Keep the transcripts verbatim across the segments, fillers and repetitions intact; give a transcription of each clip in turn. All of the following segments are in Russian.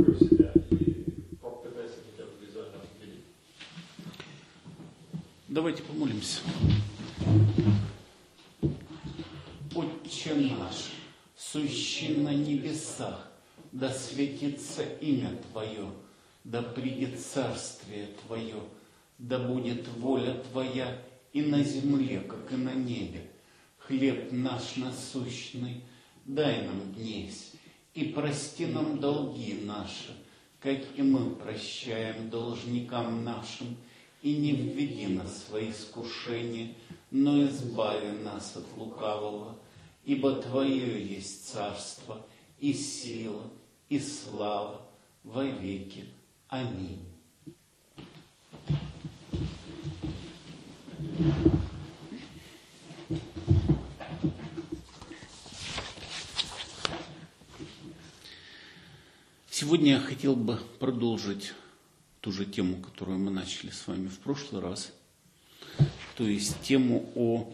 посмотрю себя и попытаюсь это визуально определить. Давайте помолимся. Отче наш, сущий на небесах, да светится имя Твое, да придет царствие Твое, да будет воля Твоя и на земле, как и на небе. Хлеб наш насущный дай нам днесь, и прости нам долги наши, как и мы прощаем должникам нашим, и не введи нас в свои искушения, но избави нас от лукавого, ибо Твое есть царство, и сила, и слава во веки. Аминь. Сегодня я хотел бы продолжить ту же тему, которую мы начали с вами в прошлый раз, то есть тему о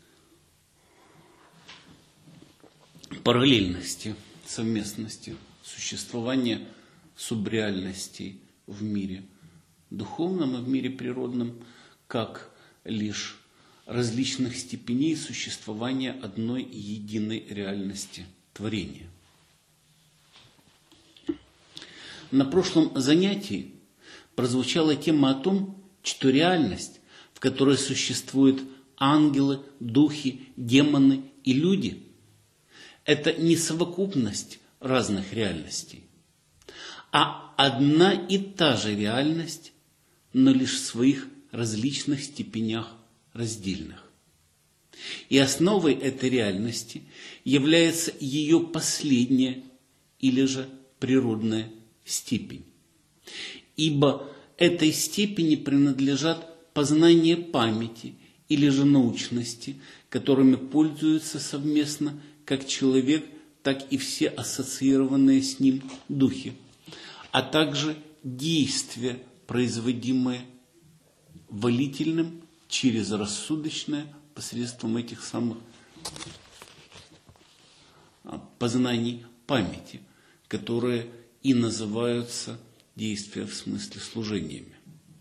параллельности, совместности, существования субреальностей в мире духовном и в мире природном, как лишь различных степеней существования одной единой реальности творения. На прошлом занятии прозвучала тема о том, что реальность, в которой существуют ангелы, духи, демоны и люди, это не совокупность разных реальностей, а одна и та же реальность, но лишь в своих различных степенях раздельных. И основой этой реальности является ее последняя или же природная степень. Ибо этой степени принадлежат познание памяти или же научности, которыми пользуются совместно как человек, так и все ассоциированные с ним духи, а также действия, производимые волительным через рассудочное посредством этих самых познаний памяти, которые и называются действия в смысле служениями.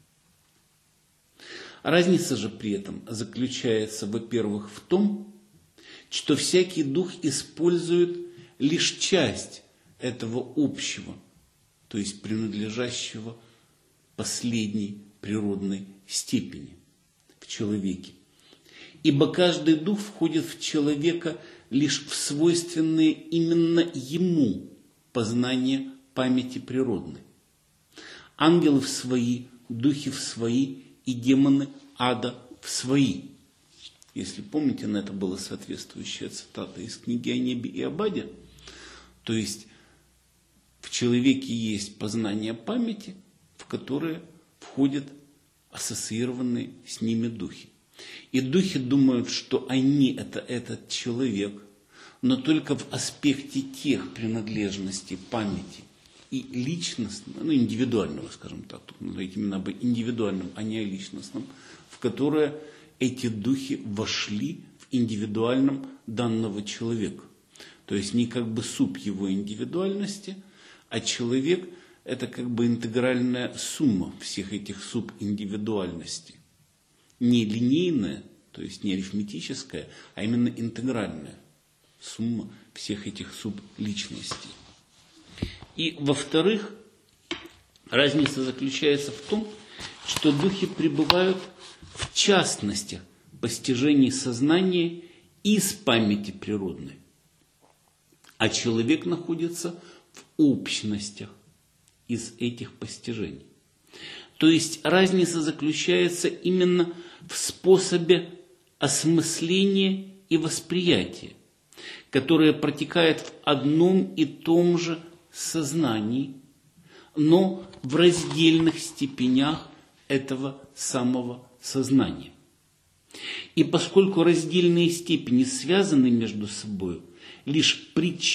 Разница же при этом заключается, во-первых, в том, что всякий дух использует лишь часть этого общего, то есть принадлежащего последней природной степени в человеке. Ибо каждый дух входит в человека лишь в свойственные именно ему познания памяти природной. Ангелы в свои, духи в свои и демоны ада в свои. Если помните, на это была соответствующая цитата из книги о небе и об аде. То есть в человеке есть познание памяти, в которое входят ассоциированные с ними духи. И духи думают, что они это этот человек, но только в аспекте тех принадлежностей памяти и личностного, ну индивидуального, скажем так, тут надо именно об индивидуальном, а не о личностном, в которое эти духи вошли в индивидуальном данного человека. То есть не как бы суп его индивидуальности, а человек – это как бы интегральная сумма всех этих субиндивидуальностей. Не линейная, то есть не арифметическая, а именно интегральная сумма всех этих субличностей. И, во-вторых, разница заключается в том, что духи пребывают в частностях постижений сознания из памяти природной, а человек находится в общностях из этих постижений. То есть разница заключается именно в способе осмысления и восприятия, которое протекает в одном и том же сознании, но в раздельных степенях этого самого сознания. И поскольку раздельные степени связаны между собой лишь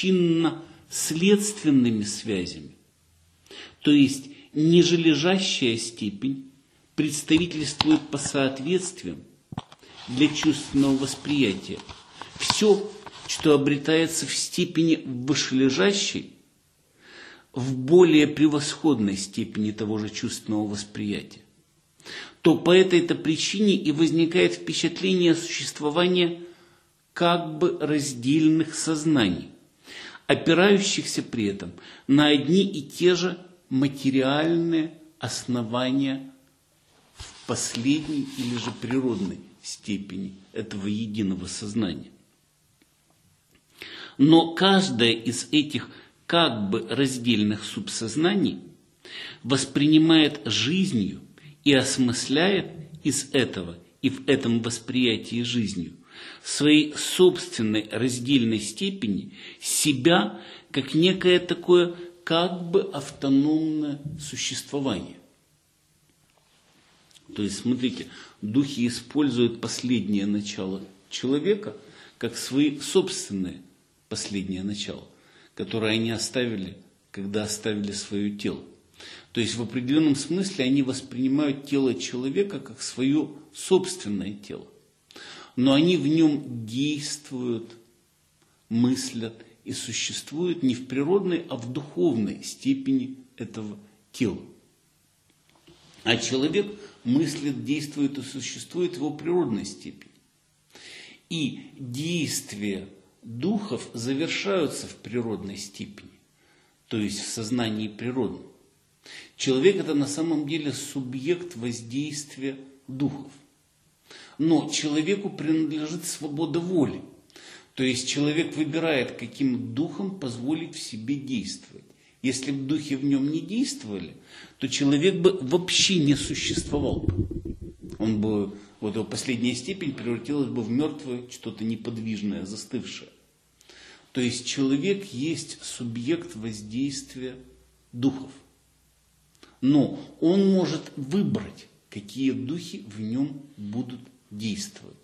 причинно-следственными связями, то есть нижележащая степень представительствует по соответствиям для чувственного восприятия. Все, что обретается в степени вышележащей, в более превосходной степени того же чувственного восприятия, то по этой-то причине и возникает впечатление существования как бы раздельных сознаний, опирающихся при этом на одни и те же материальные основания в последней или же природной степени этого единого сознания. Но каждое из этих как бы раздельных субсознаний воспринимает жизнью и осмысляет из этого и в этом восприятии жизнью в своей собственной раздельной степени себя как некое такое как бы автономное существование. То есть, смотрите, духи используют последнее начало человека как свои собственные последнее начало, которое они оставили, когда оставили свое тело. То есть в определенном смысле они воспринимают тело человека как свое собственное тело. Но они в нем действуют, мыслят и существуют не в природной, а в духовной степени этого тела. А человек мыслит, действует и существует в его природной степени. И действия духов завершаются в природной степени, то есть в сознании природном. Человек – это на самом деле субъект воздействия духов. Но человеку принадлежит свобода воли. То есть человек выбирает, каким духом позволить в себе действовать. Если бы духи в нем не действовали, то человек бы вообще не существовал. Он бы, вот его последняя степень превратилась бы в мертвое, что-то неподвижное, застывшее. То есть человек есть субъект воздействия духов. Но он может выбрать, какие духи в нем будут действовать.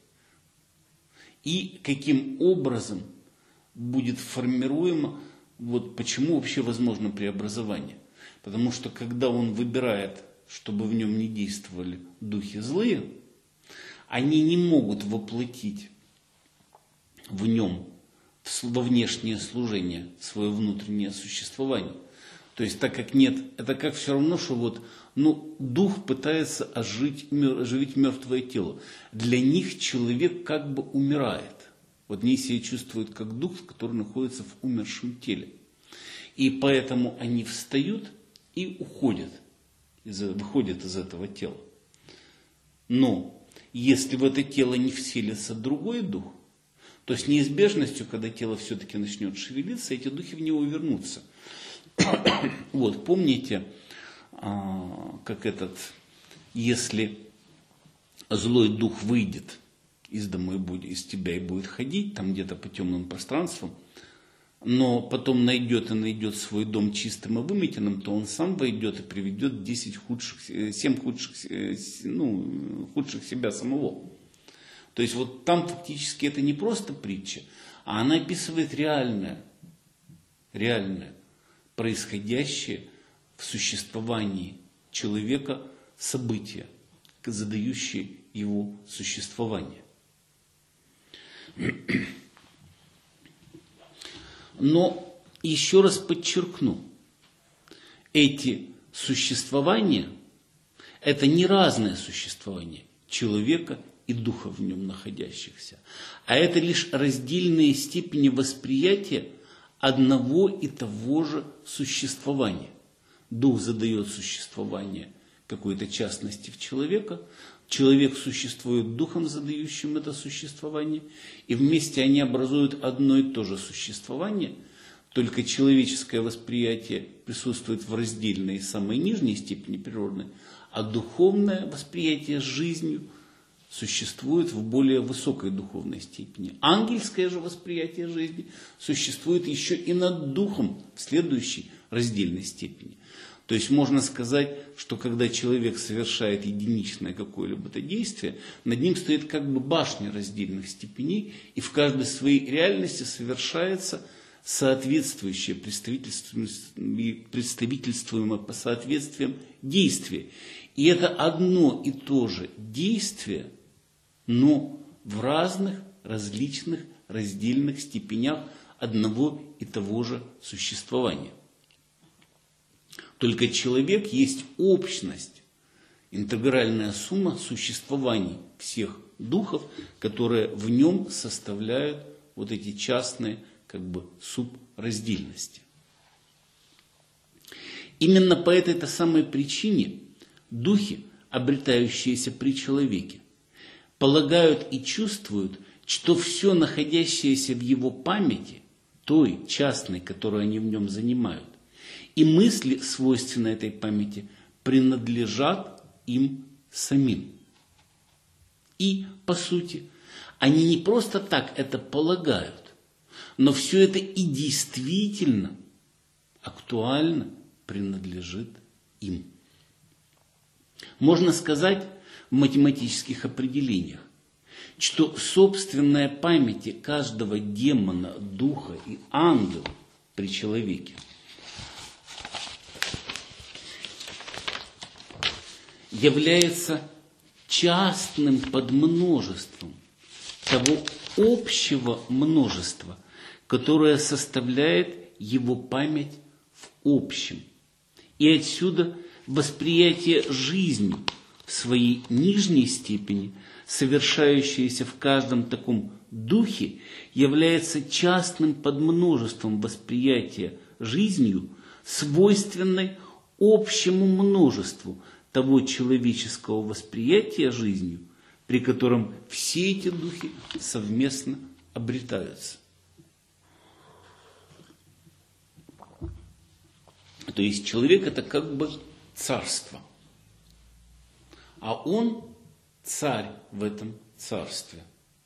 И каким образом будет формируемо, вот почему вообще возможно преобразование. Потому что когда он выбирает, чтобы в нем не действовали духи злые, они не могут воплотить в нем во внешнее служение свое внутреннее существование. То есть, так как нет, это как все равно, что вот, ну, дух пытается ожить, оживить мертвое тело. Для них человек как бы умирает. Вот они себя чувствуют как дух, который находится в умершем теле. И поэтому они встают и уходят, из, выходят из этого тела. Но если в это тело не вселится другой дух, то с неизбежностью, когда тело все-таки начнет шевелиться, эти духи в него вернутся. Вот, помните, как этот, если злой дух выйдет из дома и будет, из тебя и будет ходить там где-то по темным пространствам, но потом найдет и найдет свой дом чистым и выметенным, то он сам войдет и приведет десять худших, семь худших, ну, худших себя самого. То есть вот там фактически это не просто притча, а она описывает реальное, реальное, происходящее в существовании человека события, задающие его существование. Но еще раз подчеркну, эти существования – это не разное существование человека и духа в нем находящихся, а это лишь раздельные степени восприятия одного и того же существования. Дух задает существование какой-то частности в человека, человек существует духом, задающим это существование, и вместе они образуют одно и то же существование, только человеческое восприятие присутствует в раздельной и самой нижней степени природной, а духовное восприятие с жизнью существует в более высокой духовной степени. Ангельское же восприятие жизни существует еще и над духом в следующей раздельной степени. То есть можно сказать, что когда человек совершает единичное какое-либо действие, над ним стоит как бы башня раздельных степеней, и в каждой своей реальности совершается соответствующее представительствуемое по соответствиям действие. И это одно и то же действие, но в разных, различных, раздельных степенях одного и того же существования. Только человек есть общность, интегральная сумма существований всех духов, которые в нем составляют вот эти частные как бы субраздельности. Именно по этой-то самой причине духи, обретающиеся при человеке, полагают и чувствуют, что все находящееся в его памяти, той частной, которую они в нем занимают, и мысли, свойственные этой памяти, принадлежат им самим. И, по сути, они не просто так это полагают, но все это и действительно, актуально принадлежит им. Можно сказать в математических определениях, что собственная память каждого демона, духа и ангела при человеке является частным подмножеством того общего множества, которое составляет его память в общем. И отсюда восприятие жизни в своей нижней степени, совершающееся в каждом таком духе, является частным подмножеством восприятия жизнью, свойственной общему множеству того человеческого восприятия жизнью, при котором все эти духи совместно обретаются. То есть человек это как бы царство, а он царь в этом царстве.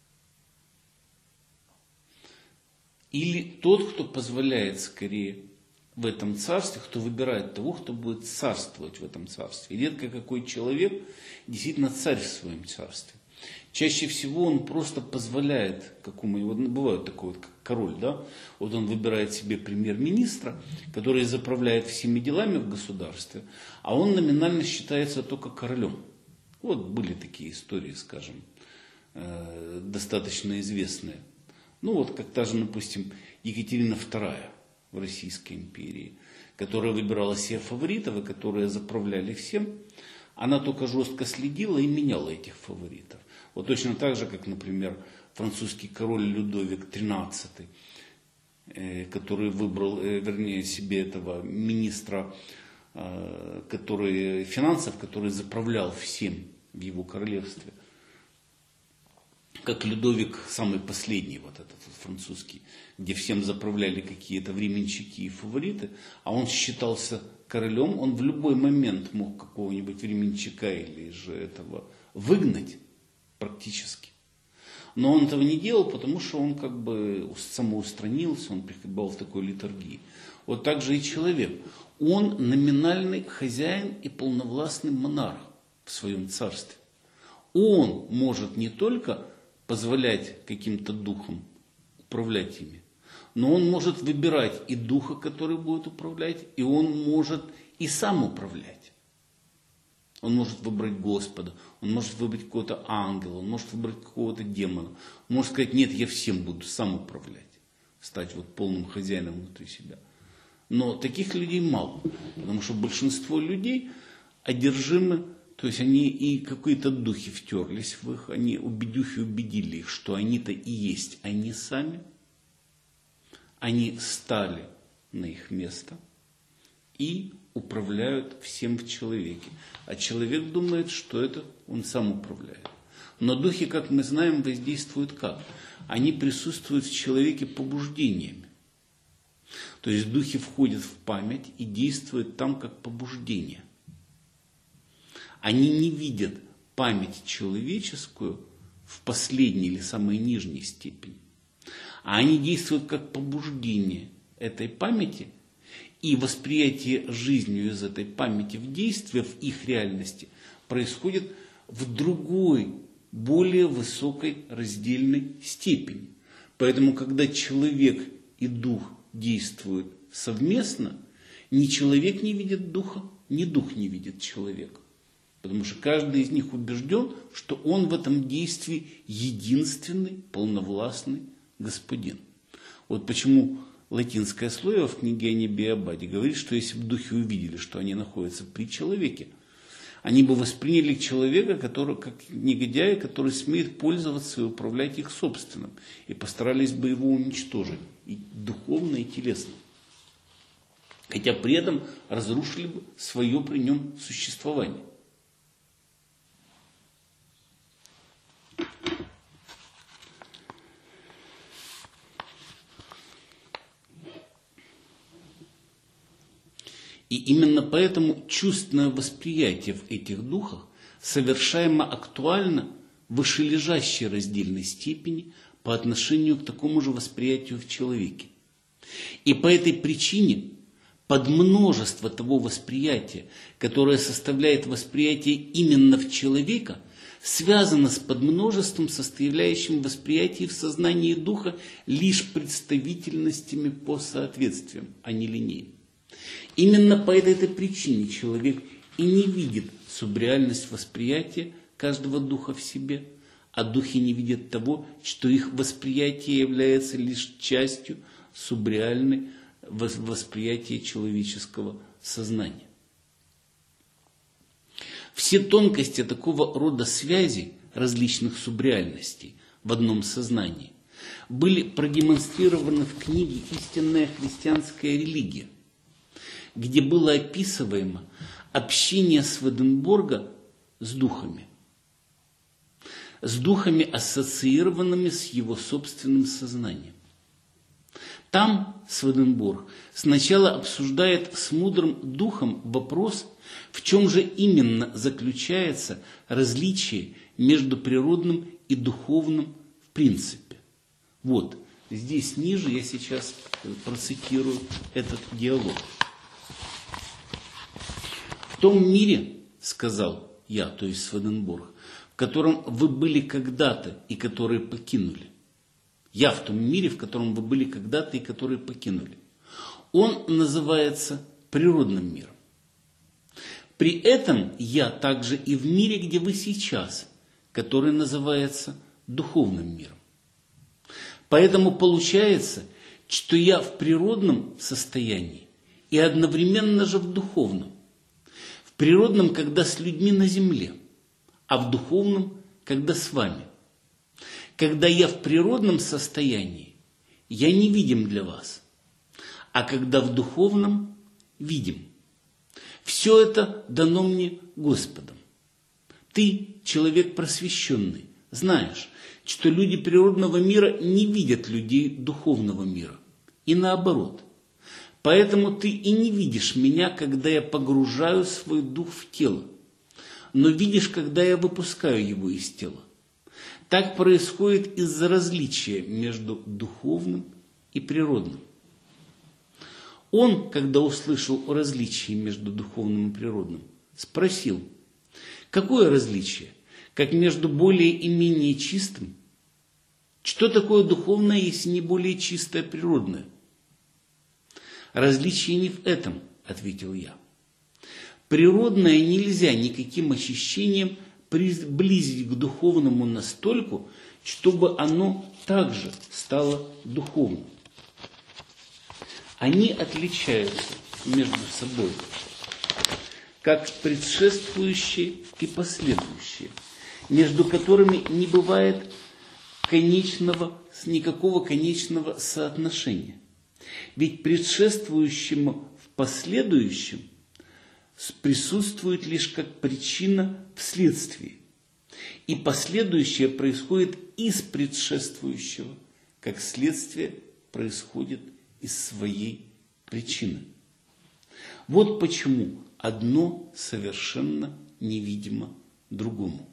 Или тот, кто позволяет скорее в этом царстве, кто выбирает того, кто будет царствовать в этом царстве. И редко какой человек действительно царь в своем царстве. Чаще всего он просто позволяет какому-нибудь, вот бывает такой вот как король, да, вот он выбирает себе премьер-министра, который заправляет всеми делами в государстве, а он номинально считается только королем. Вот были такие истории, скажем, достаточно известные. Ну вот как та же, допустим, Екатерина вторая в Российской империи, которая выбирала себе фаворитов и которые заправляли всем, она только жестко следила и меняла этих фаворитов. Вот точно так же, как, например, французский король Людовик тринадцатый, который выбрал, вернее, себе этого министра который, финансов, который заправлял всем в его королевстве. Как Людовик, самый последний, вот этот вот французский, где всем заправляли какие-то временщики и фавориты, а он считался королем, он в любой момент мог какого-нибудь временщика или же этого выгнать практически. Но он этого не делал, потому что он как бы самоустранился, он пребывал в такой литургии. Вот так же и человек. Он номинальный хозяин и полновластный монарх в своем царстве. Он может не только позволять каким-то духам управлять ими, но он может выбирать и духа, который будет управлять, и он может и сам управлять. Он может выбрать Господа, он может выбрать какого-то ангела, он может выбрать какого-то демона. Он может сказать, нет, я всем буду сам управлять, стать вот полным хозяином внутри себя. Но таких людей мало, потому что большинство людей одержимы, то есть они и какие-то духи втерлись в их, они духи убедили их, что они-то и есть они сами, они стали на их место и управляют всем в человеке. А человек думает, что это он сам управляет. Но духи, как мы знаем, воздействуют как? Они присутствуют в человеке побуждениями. То есть духи входят в память и действуют там как побуждение. Они не видят память человеческую в последней или самой нижней степени. А они действуют как побуждение этой памяти, и восприятие жизнью из этой памяти в действие, в их реальности, происходит в другой, более высокой раздельной степени. Поэтому, когда человек и дух действуют совместно, ни человек не видит духа, ни дух не видит человека. Потому что каждый из них убежден, что он в этом действии единственный, полновластный господин. Вот почему латинское слово в книге о небе и Абаде говорит, что если бы духи увидели, что они находятся при человеке, они бы восприняли человека, который, как негодяя, который смеет пользоваться и управлять их собственным, и постарались бы его уничтожить, и духовно, и телесно. Хотя при этом разрушили бы свое при нем существование. И именно поэтому чувственное восприятие в этих духах совершаемо актуально в вышележащей раздельной степени по отношению к такому же восприятию в человеке. И по этой причине подмножество того восприятия, которое составляет восприятие именно в человека, связано с подмножеством, составляющим восприятие в сознании духа лишь представительностями по соответствиям, а не линейно. Именно по этой, этой причине человек и не видит субреальность восприятия каждого духа в себе, а духи не видят того, что их восприятие является лишь частью субреальной восприятия человеческого сознания. Все тонкости такого рода связи различных субреальностей в одном сознании были продемонстрированы в книге «Истинная христианская религия», где было описываемо общение Сведенборга с духами. С духами, ассоциированными с его собственным сознанием. Там Сведенборг сначала обсуждает с мудрым духом вопрос, в чем же именно заключается различие между природным и духовным в принципе. Вот, здесь ниже я сейчас процитирую этот диалог. В том мире, сказал я, то есть Сведенборг, в котором вы были когда-то и который покинули. Я в том мире, в котором вы были когда-то и который покинули. Он называется природным миром. При этом я также и в мире, где вы сейчас, который называется духовным миром. Поэтому получается, что я в природном состоянии и одновременно же в духовном. В природном, когда с людьми на земле, а в духовном, когда с вами. Когда я в природном состоянии, я невидим для вас, а когда в духовном, видим. Все это дано мне Господом. Ты, человек просвещенный, знаешь, что люди природного мира не видят людей духовного мира. И наоборот. Поэтому ты и не видишь меня, когда я погружаю свой дух в тело, но видишь, когда я выпускаю его из тела. Так происходит из-за различия между духовным и природным. Он, когда услышал о различии между духовным и природным, спросил, какое различие, как между более и менее чистым? Что такое духовное, если не более чистое природное? Различие не в этом, ответил я. Природное нельзя никаким ощущением приблизить к духовному настолько, чтобы оно также стало духовным. Они отличаются между собой, как предшествующие и последующие, между которыми не бывает конечного, никакого конечного соотношения. Ведь предшествующему в последующем присутствует лишь как причина в следствии. И последующее происходит из предшествующего, как следствие происходит из своей причины. Вот почему одно совершенно невидимо другому.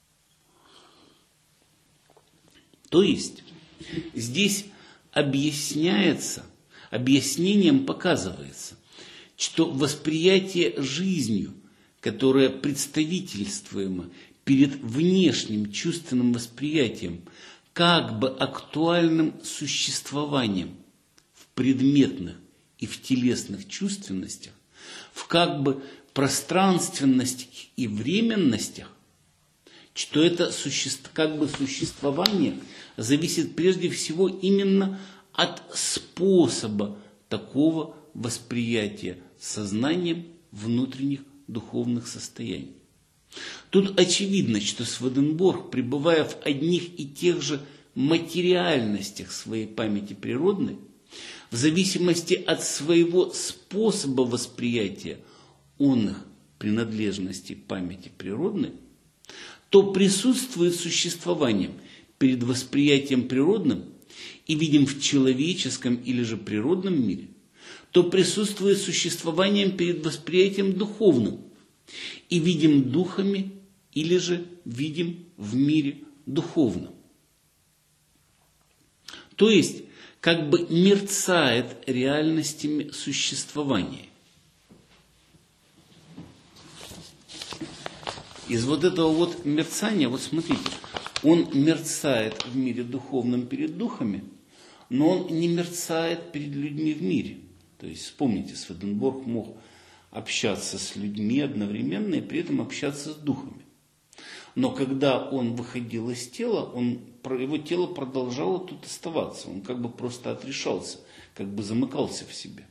То есть здесь объясняется, объяснением показывается, что восприятие жизнью, которое представительствуемо перед внешним чувственным восприятием, как бы актуальным существованием в предметных и в телесных чувственностях, в как бы пространственностях и временностях, что это суще... как бы существование зависит прежде всего именно от способа такого восприятия сознанием внутренних духовных состояний. Тут очевидно, что Сведенборг, пребывая в одних и тех же материальностях своей памяти природной, в зависимости от своего способа восприятия онных принадлежностей памяти природной, то присутствует существованием перед восприятием природным и видим в человеческом или же природном мире, то присутствует существованием перед восприятием духовным и видим духами или же видим в мире духовном. То есть, как бы мерцает реальностями существования. Из вот этого вот мерцания, вот смотрите, он мерцает в мире духовном перед духами, но он не мерцает перед людьми в мире. То есть, вспомните, Сведенборг мог общаться с людьми одновременно и при этом общаться с духами. Но когда он выходил из тела, он, его тело продолжало тут оставаться. Он как бы просто отрешался, как бы замыкался в себе.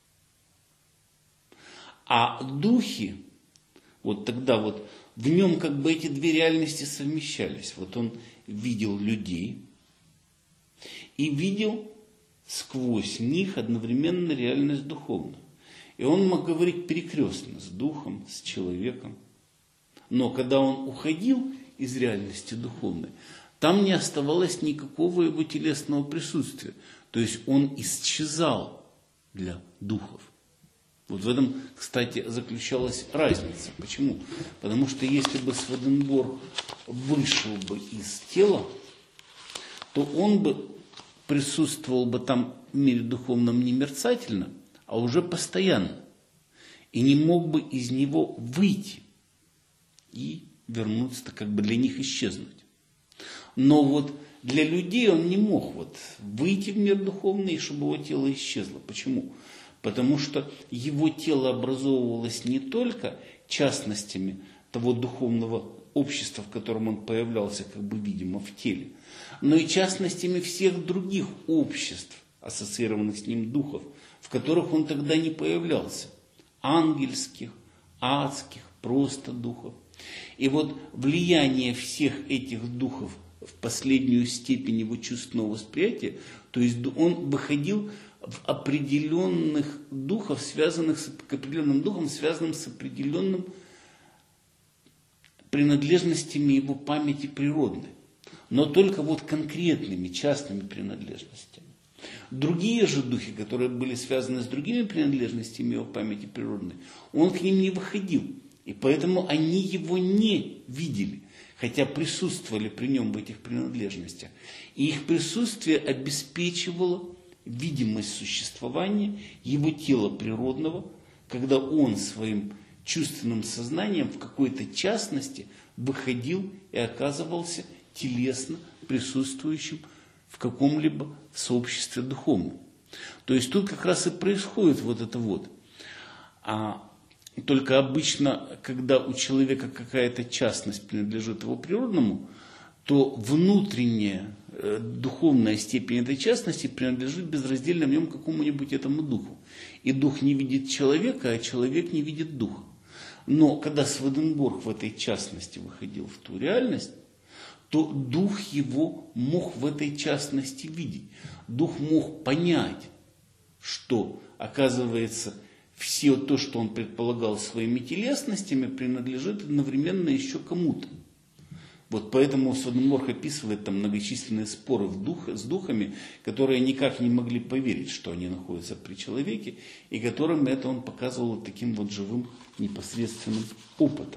А духи, вот тогда вот в нем как бы эти две реальности совмещались. Вот он видел людей и видел сквозь них одновременно реальность духовную. И он мог говорить перекрестно с духом, с человеком. Но когда он уходил из реальности духовной, там не оставалось никакого его телесного присутствия. То есть он исчезал для духов. Вот в этом, кстати, заключалась разница. Почему? Потому что если бы Сведенборг вышел бы из тела, то он бы присутствовал бы там в мире духовном не мерцательно, а уже постоянно. И не мог бы из него выйти и вернуться, как бы для них исчезнуть. Но вот для людей он не мог вот выйти в мир духовный, чтобы его тело исчезло. Почему? Потому что его тело образовывалось не только частностями того духовного общества, в котором он появлялся, как бы видимо, в теле, но и частностями всех других обществ, ассоциированных с ним духов, в которых он тогда не появлялся. Ангельских, адских, просто духов. И вот влияние всех этих духов в последнюю степень его чувственного восприятия, то есть он выходил в определенных духов, связанных с, к определенным духам, связанным с определенным принадлежностями его памяти природной, но только вот конкретными частными принадлежностями. Другие же духи, которые были связаны с другими принадлежностями его памяти природной, он к ним не выходил, и поэтому они его не видели, хотя присутствовали при нем в этих принадлежностях. И их присутствие обеспечивало видимость существования его тела природного, когда он своим чувственным сознанием в какой-то частности выходил и оказывался телесно присутствующим в каком-либо сообществе духовном. То есть тут как раз и происходит вот это вот. А только обычно, когда у человека какая-то частность принадлежит его природному, то внутренняя э, духовная степень этой частности принадлежит безраздельно в нем какому-нибудь этому духу. И дух не видит человека, а человек не видит духа. Но когда Сведенборг в этой частности выходил в ту реальность, то дух его мог в этой частности видеть. Дух мог понять, что, оказывается, все то, что он предполагал своими телесностями, принадлежит одновременно еще кому-то. Вот поэтому Сведенборг описывает там многочисленные споры в дух, с духами, которые никак не могли поверить, что они находятся при человеке, и которым это он показывал вот таким вот живым непосредственным опытом.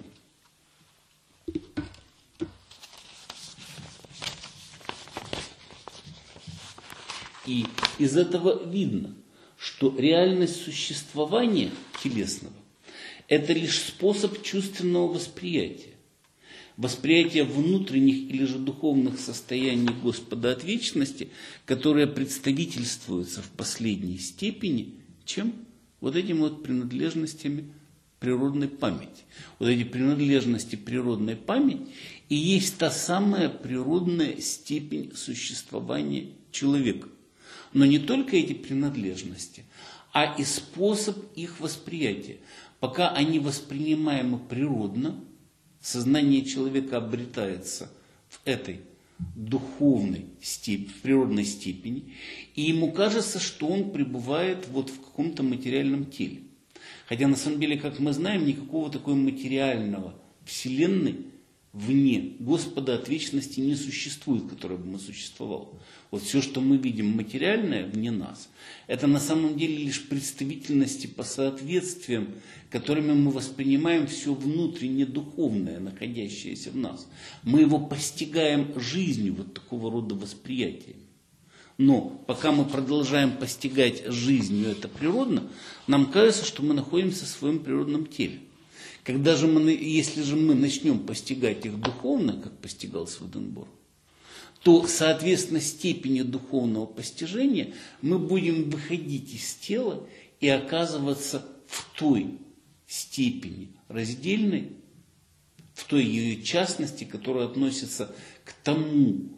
И из этого видно, что реальность существования телесного – это лишь способ чувственного восприятия. Восприятие внутренних или же духовных состояний Господа от вечности, которые представительствуются в последней степени, чем вот этими вот принадлежностями природной памяти. Вот эти принадлежности природной памяти и есть та самая природная степень существования человека. Но не только эти принадлежности, а и способ их восприятия. Пока они воспринимаемы природно, сознание человека обретается в этой духовной степени, в природной степени, и ему кажется, что он пребывает вот в каком-то материальном теле. Хотя на самом деле, как мы знаем, никакого такого материального Вселенной вне Господа от вечности не существует, который бы существовал. Вот все, что мы видим материальное вне нас, это на самом деле лишь представительности по соответствиям, которыми мы воспринимаем все внутренне духовное, находящееся в нас. Мы его постигаем жизнью вот такого рода восприятиями. Но пока мы продолжаем постигать жизнью это природно, нам кажется, что мы находимся в своем природном теле. Когда же мы, если же мы начнем постигать их духовно, как постигал Сведенборг, то, соответственно, степени духовного постижения мы будем выходить из тела и оказываться в той степени раздельной, в той ее частности, которая относится к тому,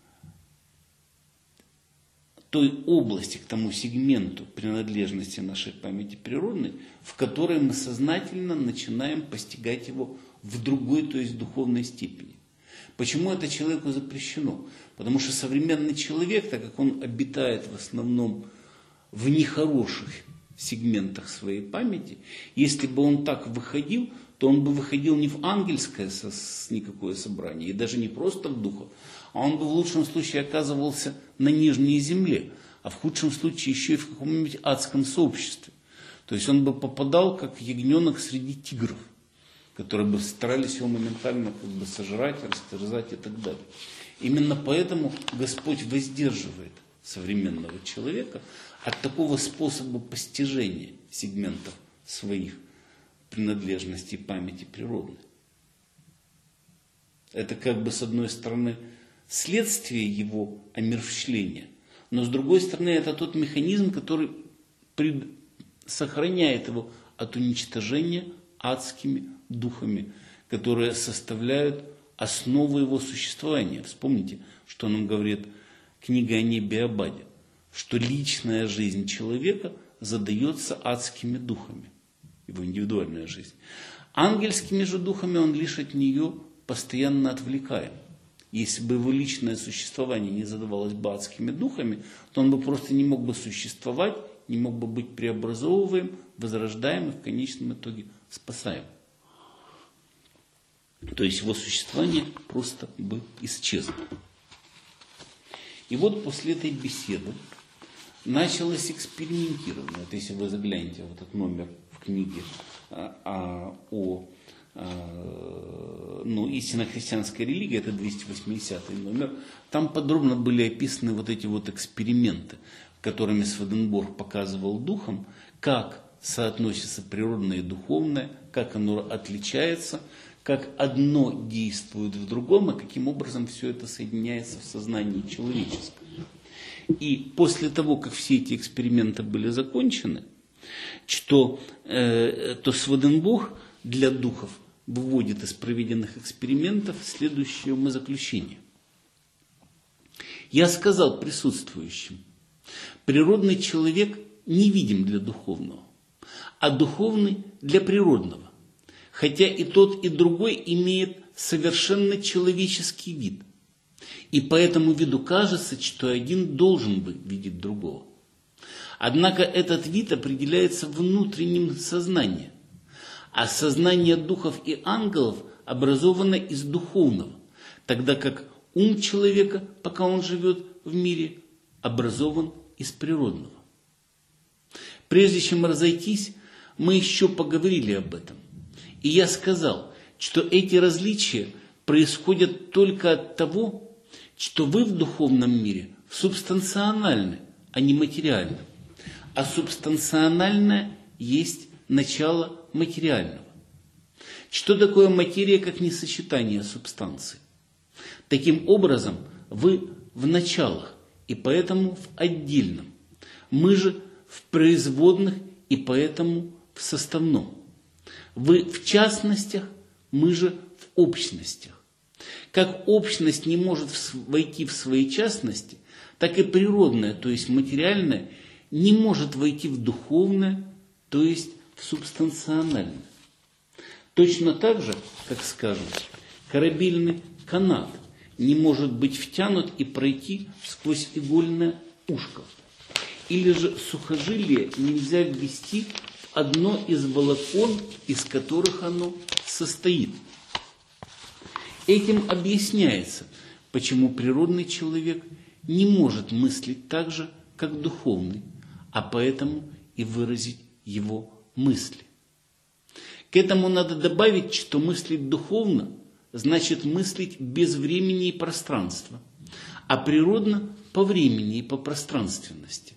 той области, к тому сегменту принадлежности нашей памяти природной, в которой мы сознательно начинаем постигать его в другой, то есть духовной степени. Почему это человеку запрещено? Потому что современный человек, так как он обитает в основном в нехороших сегментах своей памяти, если бы он так выходил, то он бы выходил не в ангельское со, с никакое собрание, и даже не просто в духов, а он бы в лучшем случае оказывался на нижней земле, а в худшем случае еще и в каком-нибудь адском сообществе. То есть он бы попадал как ягненок среди тигров, которые бы старались его моментально как бы сожрать, растерзать и так далее. Именно поэтому Господь воздерживает современного человека от такого способа постижения сегментов своих принадлежностей памяти природной. Это как бы с одной стороны следствие его омерщвления, но с другой стороны это тот механизм, который пред... сохраняет его от уничтожения адскими духами, которые составляют основу его существования. Вспомните, что нам говорит книга о небе и о Баде, что личная жизнь человека задается адскими духами, его индивидуальная жизнь. Ангельскими же духами он лишь от нее постоянно отвлекаем. Если бы его личное существование не задавалось бы адскими духами, то он бы просто не мог бы существовать, не мог бы быть преобразовываем, возрождаем и в конечном итоге спасаем. То есть его существование просто бы исчезло. И вот после этой беседы началось экспериментирование. Вот если вы заглянете в этот номер в книге а, о а, ну, «Истинно христианская религия», это двести восьмидесятый номер, там подробно были описаны вот эти вот эксперименты, которыми Сведенборг показывал духам, как соотносится природное и духовное, как оно отличается, как одно действует в другом, и каким образом все это соединяется в сознании человеческом. И после того, как все эти эксперименты были закончены, что, э, то Сведенборг для духов выводит из проведенных экспериментов следующее умозаключение. Я сказал присутствующим, природный человек невидим для духовного, а духовный для природного. Хотя и тот, и другой имеет совершенно человеческий вид. И по этому виду кажется, что один должен бы видеть другого. Однако этот вид определяется внутренним сознанием. А сознание духов и ангелов образовано из духовного, тогда как ум человека, пока он живет в мире, образован из природного. Прежде чем разойтись, мы еще поговорили об этом. И я сказал, что эти различия происходят только от того, что вы в духовном мире субстанциональны, а не материальны. А субстанциональное есть начало материального. Что такое материя, как не сочетание субстанций? Таким образом, вы в началах, и поэтому в отдельном. Мы же в производных, и поэтому в составном. Вы в частностях, мы же в общностях. Как общность не может войти в свои частности, так и природное, то есть материальное, не может войти в духовное, то есть в субстанциональное. Точно так же, как, скажем, корабельный канат не может быть втянут и пройти сквозь игольное ушко. Или же сухожилие нельзя ввести в одно из волокон, из которых оно состоит. Этим объясняется, почему природный человек не может мыслить так же, как духовный, а поэтому и выразить его мысли. К этому надо добавить, что мыслить духовно значит мыслить без времени и пространства, а природно по времени и по пространственности.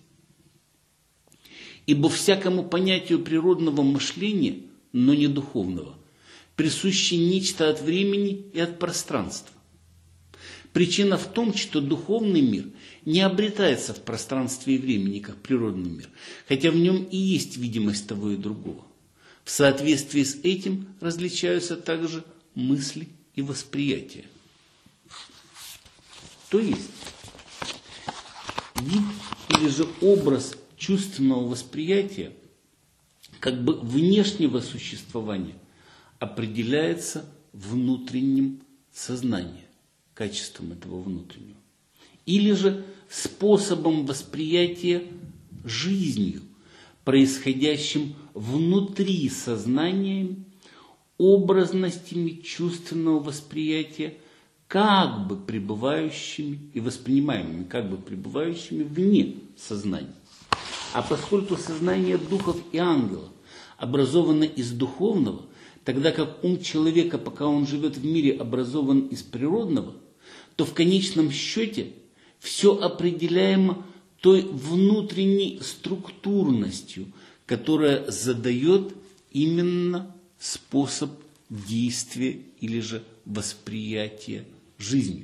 Ибо всякому понятию природного мышления, но не духовного, присуще нечто от времени и от пространства. Причина в том, что духовный мир не обретается в пространстве и времени, как природный мир, хотя в нем и есть видимость того и другого. В соответствии с этим различаются также мысли и восприятия. То есть вид или же образ чувственного восприятия, как бы внешнего существования, определяется внутренним сознанием, качеством этого внутреннего. Или же способом восприятия жизнью, происходящим внутри сознания, образностями чувственного восприятия, как бы пребывающими и воспринимаемыми, как бы пребывающими вне сознания. А поскольку сознание духов и ангелов образовано из духовного, тогда как ум человека, пока он живет в мире, образован из природного, то в конечном счете все определяемо той внутренней структурностью, которая задает именно способ действия или же восприятия жизнью.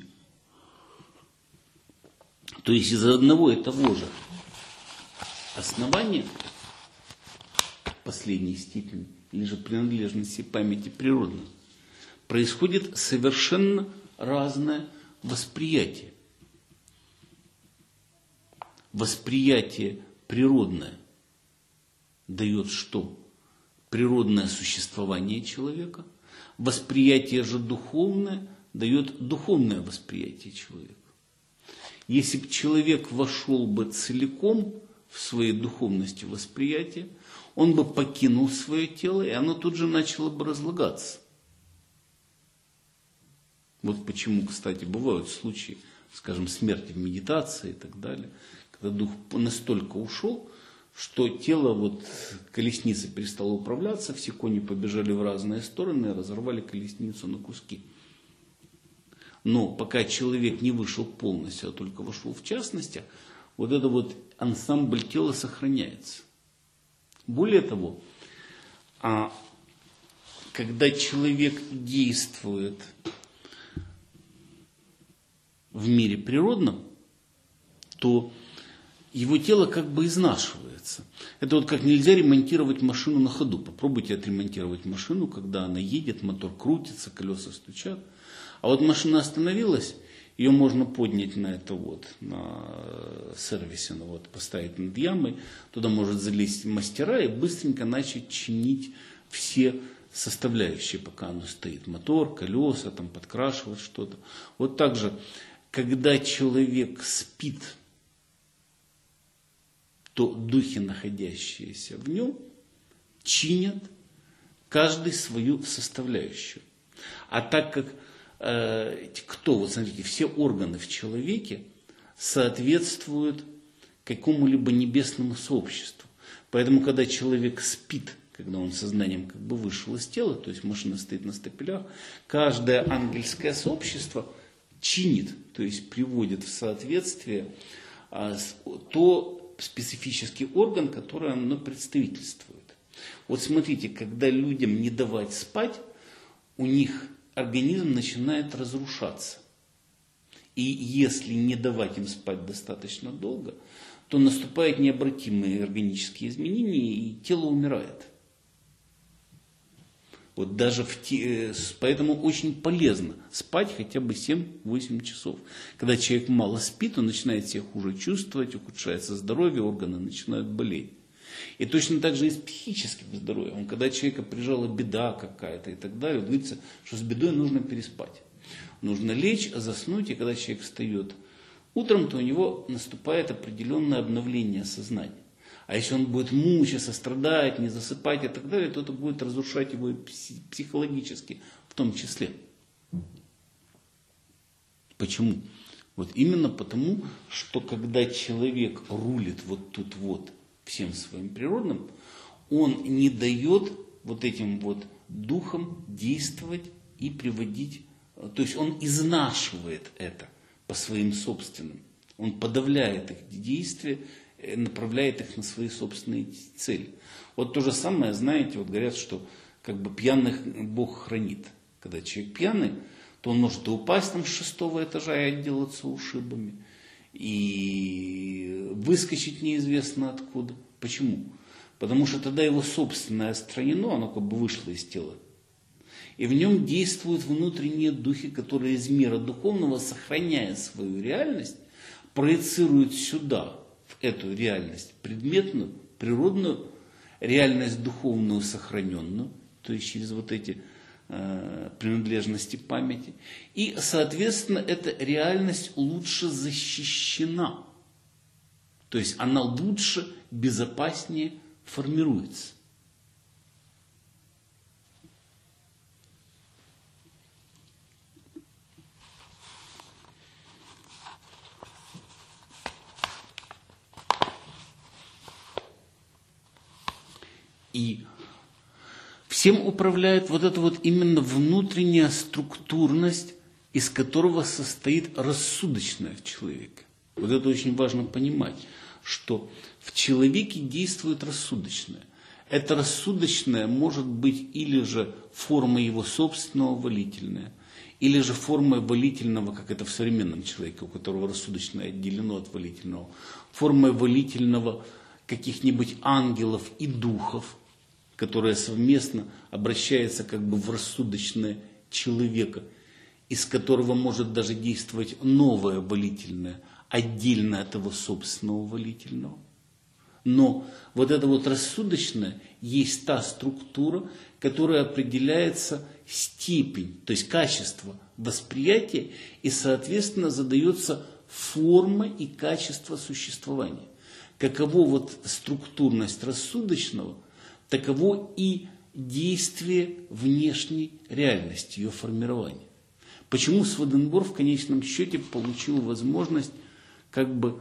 То есть из одного и того же основания последней степени или же принадлежности памяти природной происходит совершенно разное восприятие. Восприятие природное дает что? Природное существование человека. Восприятие же духовное дает духовное восприятие человека. Если бы человек вошел бы целиком в своей духовности восприятия, он бы покинул свое тело, и оно тут же начало бы разлагаться. Вот почему, кстати, бывают случаи, скажем, смерти в медитации и так далее, когда дух настолько ушел, что тело, вот колесница перестала управляться, все кони побежали в разные стороны и разорвали колесницу на куски. Но пока человек не вышел полностью, а только вошел в частности, вот этот вот ансамбль тела сохраняется. Более того, а когда человек действует в мире природном, то его тело как бы изнашивается. Это вот как нельзя ремонтировать машину на ходу. Попробуйте отремонтировать машину, когда она едет, мотор крутится, колеса стучат. А вот машина остановилась, ее можно поднять на это вот, на сервисе, ну вот, поставить над ямой, туда может залезть мастера и быстренько начать чинить все составляющие, пока оно стоит. Мотор, колеса, там подкрашивать что-то. Вот так же, когда человек спит, то духи, находящиеся в нем, чинят каждый свою составляющую. А так как э, кто, вот смотрите, все органы в человеке соответствуют какому-либо небесному сообществу. Поэтому, когда человек спит, когда он сознанием как бы вышел из тела, то есть машина стоит на стапелях, каждое ангельское сообщество чинит, то есть приводит в соответствие а, то, специфический орган, который оно представительствует. Вот смотрите, когда людям не давать спать, у них организм начинает разрушаться. И если не давать им спать достаточно долго, то наступают необратимые органические изменения, и тело умирает. Вот даже в те, поэтому очень полезно спать хотя бы семь-восемь часов. Когда человек мало спит, он начинает себя хуже чувствовать, ухудшается здоровье, органы начинают болеть. И точно так же и с психическим здоровьем. Когда человека прижала беда какая-то и так далее, говорится, что с бедой нужно переспать. Нужно лечь, заснуть, и когда человек встает утром, то у него наступает определенное обновление сознания. А если он будет мучиться, страдать, не засыпать и так далее, то это будет разрушать его психологически в том числе. Почему? Вот именно потому, что когда человек рулит вот тут вот всем своим природным, он не дает вот этим вот духам действовать и приводить, то есть он изнашивает это по своим собственным, он подавляет их действия, направляет их на свои собственные цели. Вот то же самое, знаете, вот говорят, что как бы пьяных Бог хранит. Когда человек пьяный, то он может и упасть там с шестого этажа и отделаться ушибами, и выскочить неизвестно откуда. Почему? Потому что тогда его собственное остроено, оно как бы вышло из тела. И в нем действуют внутренние духи, которые из мира духовного, сохраняя свою реальность, проецируют сюда, в эту реальность предметную, природную, реальность духовную сохраненную, то есть через вот эти э, принадлежности памяти. И, соответственно, эта реальность лучше защищена. То есть она лучше, безопаснее формируется. И всем управляет вот эта вот именно внутренняя структурность, из которого состоит рассудочное в человеке. Вот это очень важно понимать, что в человеке действует рассудочное. Это рассудочное может быть или же форма его собственного волительная, или же форма волительного, как это в современном человеке, у которого рассудочное отделено от волительного, форма волительного каких-нибудь ангелов и духов, которая совместно обращается как бы в рассудочное человека, из которого может даже действовать новое волительное, отдельно от его собственного волительного. Но вот это вот рассудочное есть та структура, которая определяется степень, то есть качество восприятия, и, соответственно, задается форма и качество существования. Каково вот структурность рассудочного, таково и действие внешней реальности, ее формирования. Почему Сведенборг в конечном счете получил возможность как бы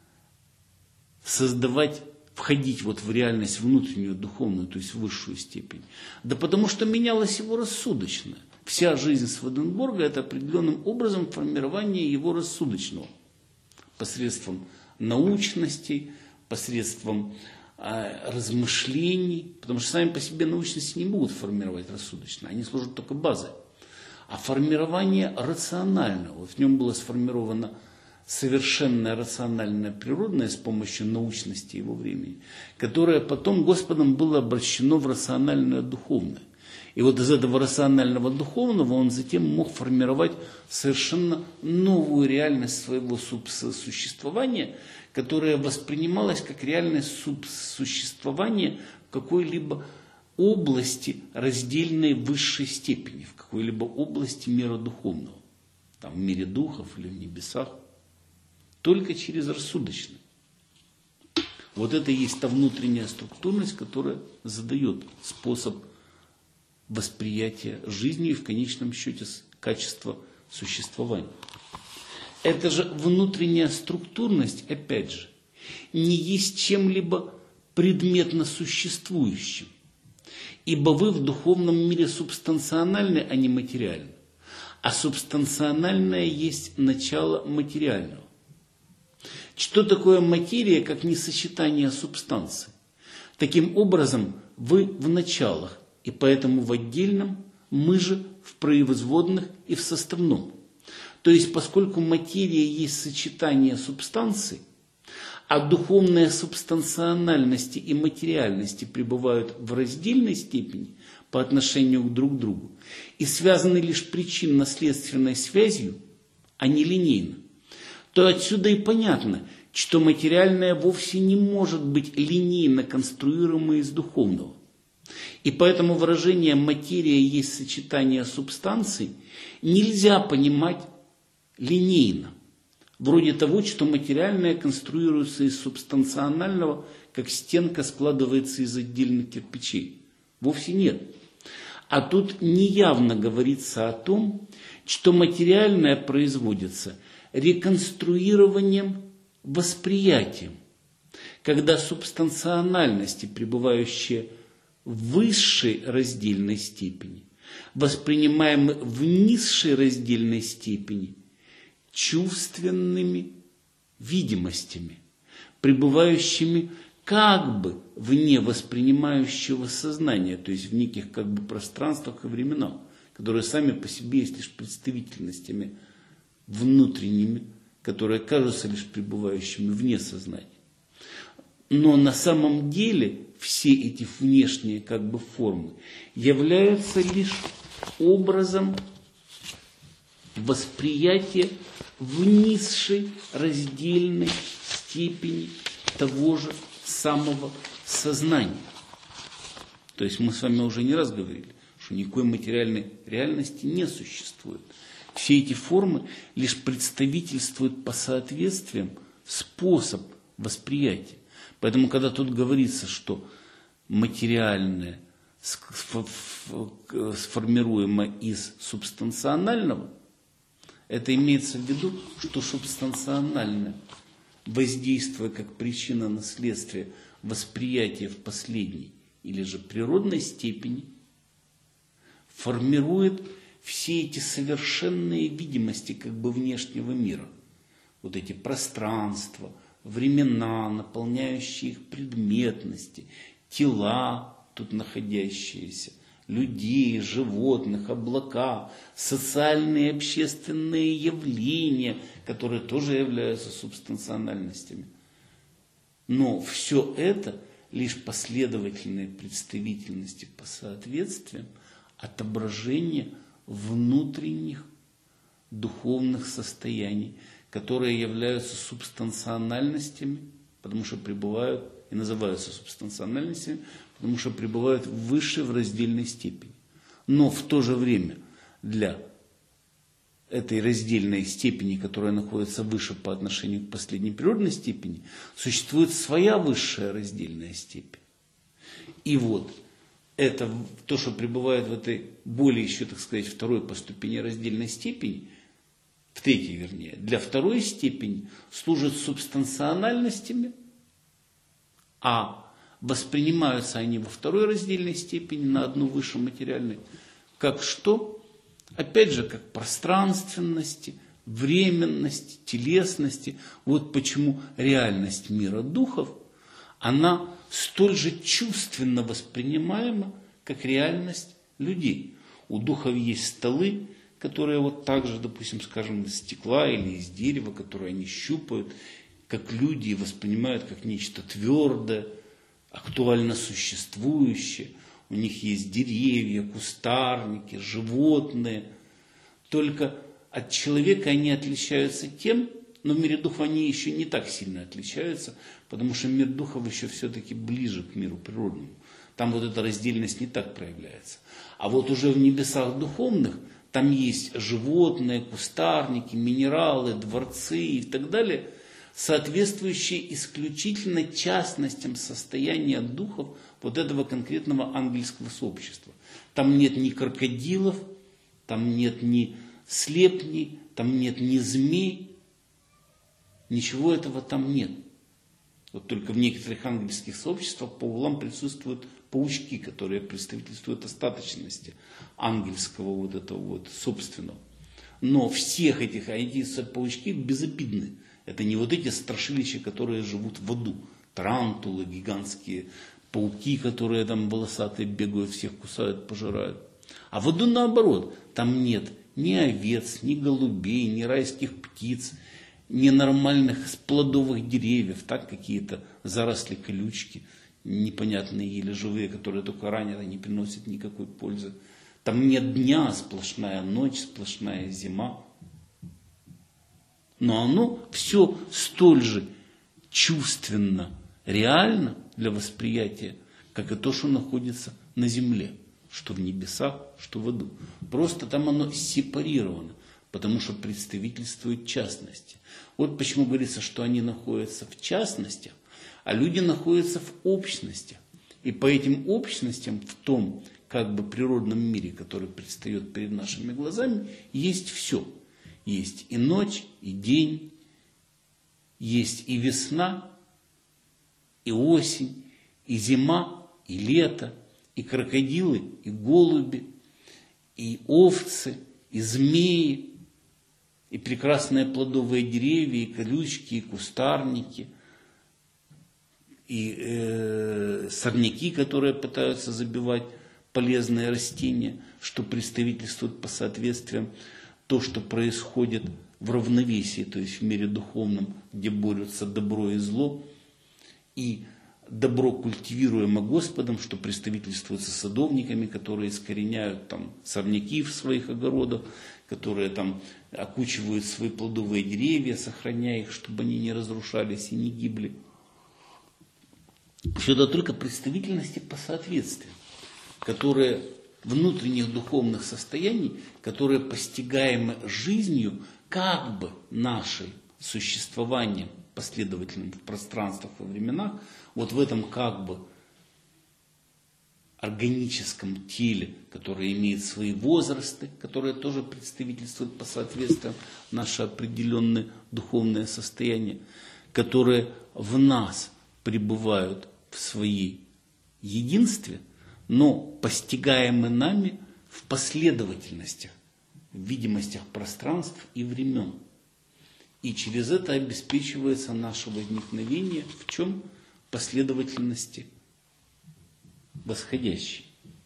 создавать, входить вот в реальность внутреннюю, духовную, то есть в высшую степень? Да потому что менялось его рассудочное. Вся жизнь Сведенборга – это определенным образом формирование его рассудочного. Посредством научностей, посредством э, размышлений. Потому что сами по себе научности не могут формировать рассудочное. Они служат только базой. А формирование рационального. Вот в нем было сформировано совершенное рациональное природное с помощью научности его времени, которое потом Господом было обращено в рациональное духовное. И вот из этого рационального духовного он затем мог формировать совершенно новую реальность своего существования, которая воспринималась как реальность существования в какой-либо области раздельной высшей степени, в какой-либо области мира духовного, там, в мире духов или в небесах, только через рассудочное. Вот это и есть та внутренняя структурность, которая задает способ восприятия жизни и в конечном счете качества существования. Это же внутренняя структурность, опять же, не есть чем-либо предметно существующим. Ибо вы в духовном мире субстанциональны, а не материальны. А субстанциональное есть начало материального. Что такое материя, как несочетание субстанций? Таким образом, вы в началах, и поэтому в отдельном, мы же в производных и в составном. То есть, поскольку материя есть сочетание субстанций, а духовные субстанциональности и материальности пребывают в раздельной степени по отношению друг к другу и связаны лишь причинно-следственной связью, а не линейно, то отсюда и понятно, что материальное вовсе не может быть линейно конструируемо из духовного. И поэтому выражение «материя есть сочетание субстанций» нельзя понимать линейно, вроде того, что материальное конструируется из субстанционального, как стенка складывается из отдельных кирпичей. Вовсе нет. А тут неявно говорится о том, что материальное производится реконструированием восприятием, когда субстанциональности, пребывающие в высшей раздельной степени, воспринимаемы в низшей раздельной степени чувственными видимостями, пребывающими как бы вне воспринимающего сознания, то есть в неких как бы пространствах и временах, которые сами по себе есть лишь представительностями внутренними, которые кажутся лишь пребывающими вне сознания. Но на самом деле все эти внешние как бы формы являются лишь образом восприятия в низшей раздельной степени того же самого сознания. То есть мы с вами уже не раз говорили, что никакой материальной реальности не существует. Все эти формы лишь представительствуют по соответствиям способ восприятия. Поэтому, когда тут говорится, что материальное сформируемо из субстанционального, это имеется в виду, что субстанциональное, воздействуя как причина на следствие восприятия в последней или же природной степени, формирует все эти совершенные видимости как бы внешнего мира. Вот эти пространства, времена, наполняющие их предметности, тела тут находящиеся, людей, животных, облака, социальные и общественные явления, которые тоже являются субстанциональностями. Но все это лишь последовательные представительности по соответствиям, отображение внутренних духовных состояний, которые являются субстанциональностями, потому что пребывают и называются субстанциональностями, потому что пребывают выше в раздельной степени. Но в то же время для этой раздельной степени, которая находится выше по отношению к последней природной степени, существует своя высшая раздельная степень. И вот это то, что пребывает в этой более еще, так сказать, второй по ступени раздельной степени, в третьей вернее, для второй степени служат субстанциональностями, а воспринимаются они во второй раздельной степени на одну выше материальной, как что? Опять же, как пространственности, временности, телесности. Вот почему реальность мира духов, она столь же чувственно воспринимаема, как реальность людей. У духов есть столы, которые вот так же, допустим, скажем, из стекла или из дерева, которые они щупают, как люди воспринимают как нечто твердое, актуально существующее. У них есть деревья, кустарники, животные. Только от человека они отличаются тем, но в мире духов они еще не так сильно отличаются, потому что мир духов еще все-таки ближе к миру природному. Там вот эта раздельность не так проявляется. А вот уже в небесах духовных там есть животные, кустарники, минералы, дворцы и так далее, соответствующие исключительно частностям состояния духов вот этого конкретного ангельского сообщества. Там нет ни крокодилов, там нет ни слепней, там нет ни змей, ничего этого там нет. Вот только в некоторых ангельских сообществах по углам присутствуют паучки, которые представительствуют остаточности ангельского вот этого вот собственного. Но всех этих, эти паучки безобидны. Это не вот эти страшилища, которые живут в аду. Тарантулы, гигантские пауки, которые там волосатые бегают, всех кусают, пожирают. А в аду наоборот. Там нет ни овец, ни голубей, ни райских птиц, ненормальных плодовых деревьев, так, какие-то заросли колючки, непонятные или живые, которые только ранят и не приносят никакой пользы. Там нет дня, сплошная ночь, сплошная зима. Но оно все столь же чувственно, реально для восприятия, как и то, что находится на земле, что в небесах, что в аду. Просто там оно сепарировано, потому что представительствует частности. Вот почему говорится, что они находятся в частностях, а люди находятся в общностях. И по этим общностям, в том как бы природном мире, который предстает перед нашими глазами, есть все. Есть и ночь, и день, есть и весна, и осень, и зима, и лето, и крокодилы, и голуби, и овцы, и змеи, и прекрасные плодовые деревья, и колючки, и кустарники, и э, сорняки, которые пытаются забивать полезные растения, что представительствует по соответствиям то, что происходит в равновесии, то есть в мире духовном, где борются добро и зло, и добро культивируемо Господом, что представительствуется садовниками, которые искореняют там сорняки в своих огородах, которые там окучивают свои плодовые деревья, сохраняя их, чтобы они не разрушались и не гибли. Все это только представительности по соответствию, которые внутренних духовных состояний, которые постигаемы жизнью, как бы нашим существованием последовательным в пространствах и временах, вот в этом как бы органическом теле, которое имеет свои возрасты, которые тоже представительствуют по соответствию наше определенное духовное состояние, которые в нас пребывают в своей единстве, но постигаемы нами в последовательностях, в видимостях пространств и времен. И через это обеспечивается наше возникновение в чем? Последовательности восходящей.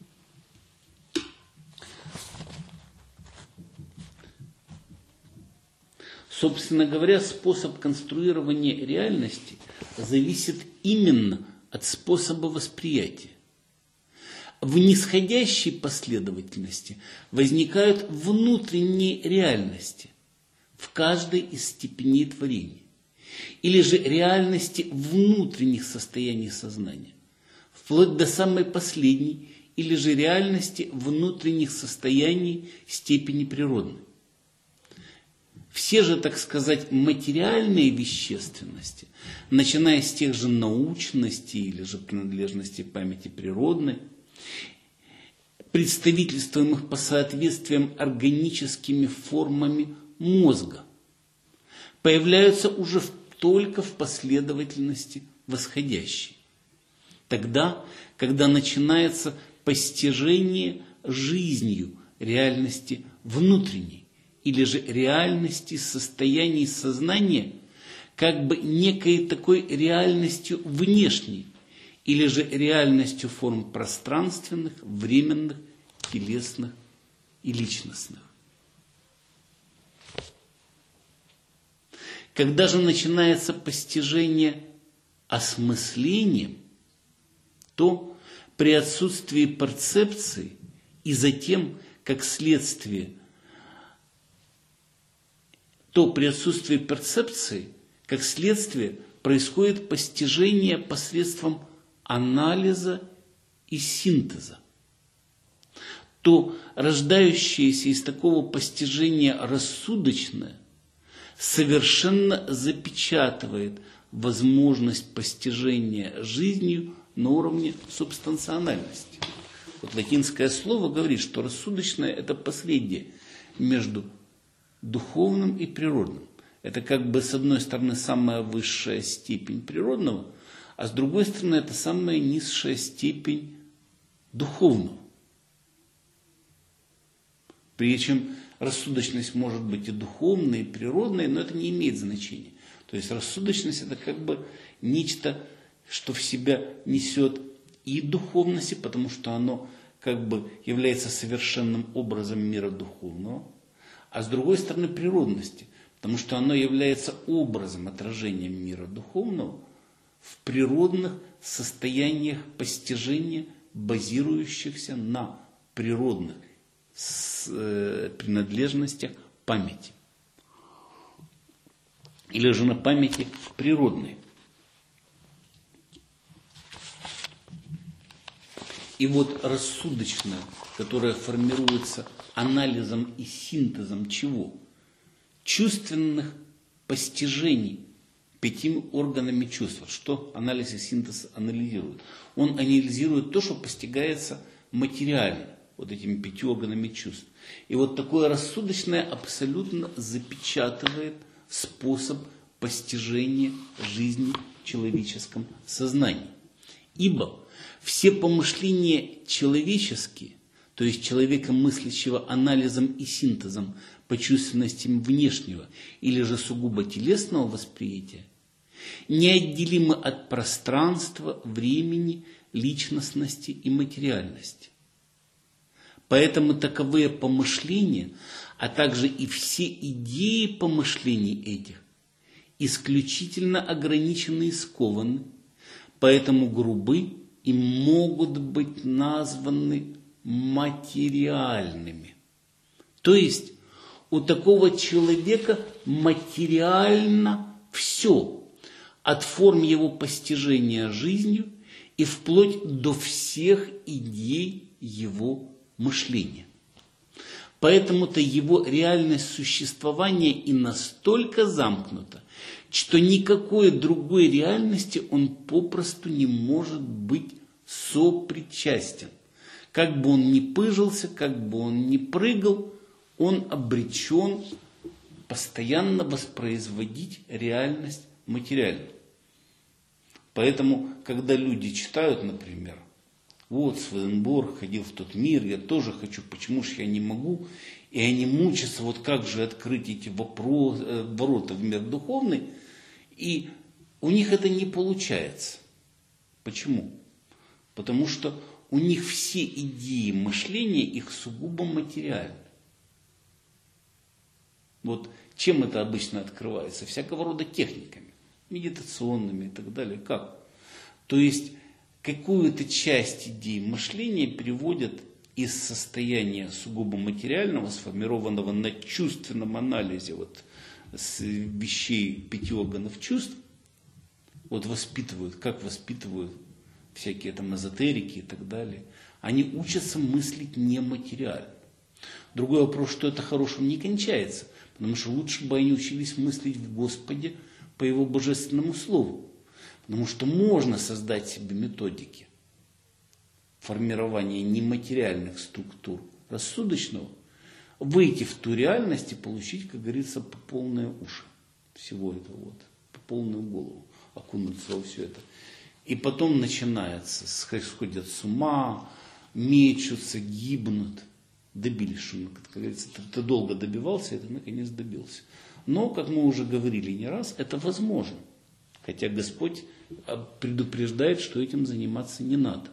Собственно говоря, способ конструирования реальности зависит именно от способа восприятия. В нисходящей последовательности возникают внутренние реальности в каждой из степеней творения, или же реальности внутренних состояний сознания, вплоть до самой последней, или же реальности внутренних состояний степени природной. Все же, так сказать, материальные вещественности, начиная с тех же научности или же принадлежности памяти природной, представительствуемых по соответствиям органическими формами мозга, появляются уже в, только в последовательности восходящей. Тогда, когда начинается постижение жизнью реальности внутренней, или же реальности состояний сознания, как бы некой такой реальностью внешней, или же реальностью форм пространственных, временных, телесных и личностных. Когда же начинается постижение осмыслением, то при отсутствии перцепции и затем, как следствие, то при отсутствии перцепции, как следствие, происходит постижение посредством анализа и синтеза. То рождающееся из такого постижения рассудочное совершенно запечатывает возможность постижения жизнью на уровне субстанциональности. Вот латинское слово говорит, что рассудочное – это посреднее между духовным и природным. Это как бы с одной стороны самая высшая степень природного, а с другой стороны это самая низшая степень духовного. Причем рассудочность может быть и духовной, и природной, но это не имеет значения. То есть рассудочность это как бы нечто, что в себя несет и духовности, потому что оно как бы является совершенным образом мира духовного, а с другой стороны природности, потому что оно является образом, отражением мира духовного в природных состояниях постижения, базирующихся на природных принадлежностях памяти. Или же на памяти природной. И вот рассудочное, которое формируется анализом и синтезом чего? Чувственных постижений пятими органами чувств. Что анализ и синтез анализирует? Он анализирует то, что постигается материально, вот этими пятью органами чувств. И вот такое рассудочное абсолютно запечатывает способ постижения жизни в человеческом сознании. Ибо все помышления человеческие, то есть человека, мыслящего анализом и синтезом по чувственностям внешнего или же сугубо телесного восприятия, неотделимы от пространства, времени, личностности и материальности. Поэтому таковые помышления, а также и все идеи помышлений этих, исключительно ограничены и скованы, поэтому грубы и могут быть названы материальными. То есть у такого человека материально все, от форм его постижения жизнью и вплоть до всех идей его мышления. Поэтому-то его реальность существования и настолько замкнута, что никакой другой реальности он попросту не может быть сопричастен. Как бы он ни пыжился, как бы он ни прыгал, он обречен постоянно воспроизводить реальность материальную. Поэтому, когда люди читают, например, вот Свененборг ходил в тот мир, я тоже хочу, почему же я не могу? И они мучатся, вот как же открыть эти вопрос, ворота в мир духовный, и у них это не получается. Почему? Потому что у них все идеи мышления, их сугубо материальны. Вот чем это обычно открывается? Всякого рода техниками, медитационными и так далее. Как? То есть какую-то часть идей мышления переводят из состояния сугубо материального, сформированного на чувственном анализе вот, с вещей пяти органов чувств, вот воспитывают, как воспитывают всякие там эзотерики и так далее. Они учатся мыслить нематериально. Другой вопрос, что это хорошим не кончается, потому что лучше бы они учились мыслить в Господе по Его божественному слову. Потому что можно создать себе методики формирования нематериальных структур рассудочного, выйти в ту реальность и получить, как говорится, по полные уши всего этого, вот, по полную голову, окунуться во все это. И потом начинается, сходят с ума, мечутся, гибнут. Добились, что, как говорится, ты, ты долго добивался, и ты наконец добился. Но, как мы уже говорили не раз, это возможно. Хотя Господь предупреждает, что этим заниматься не надо.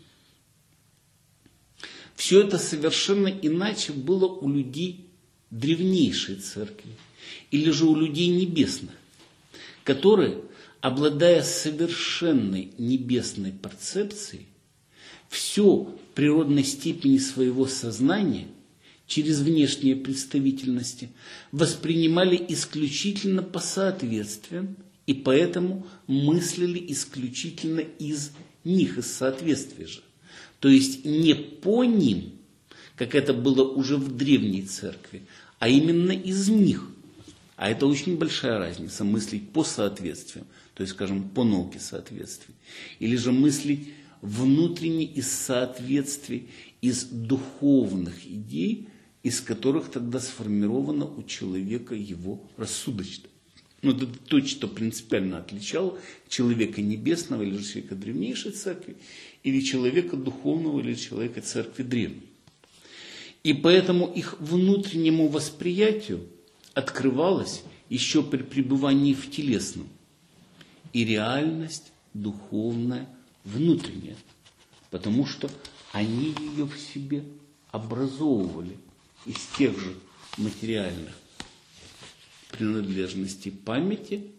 Все это совершенно иначе было у людей древнейшей церкви, или же у людей небесных, которые, обладая совершенной небесной перцепцией, все в природной степени своего сознания, через внешние представительности, воспринимали исключительно по соответствиям, и поэтому мыслили исключительно из них, из соответствия же. То есть не по ним, как это было уже в древней церкви, а именно из них. А это очень большая разница, мыслить по соответствиям, то есть, скажем, по науке соответствий. Или же мыслить внутренне из соответствий, из духовных идей, из которых тогда сформировано у человека его рассудочность. Но это то, что принципиально отличало человека небесного или же человека древнейшей церкви, или человека духовного, или человека церкви древней. И поэтому их внутреннему восприятию открывалась еще при пребывании в телесном и реальность духовная внутренняя, потому что они ее в себе образовывали из тех же материальных принадлежности памяти,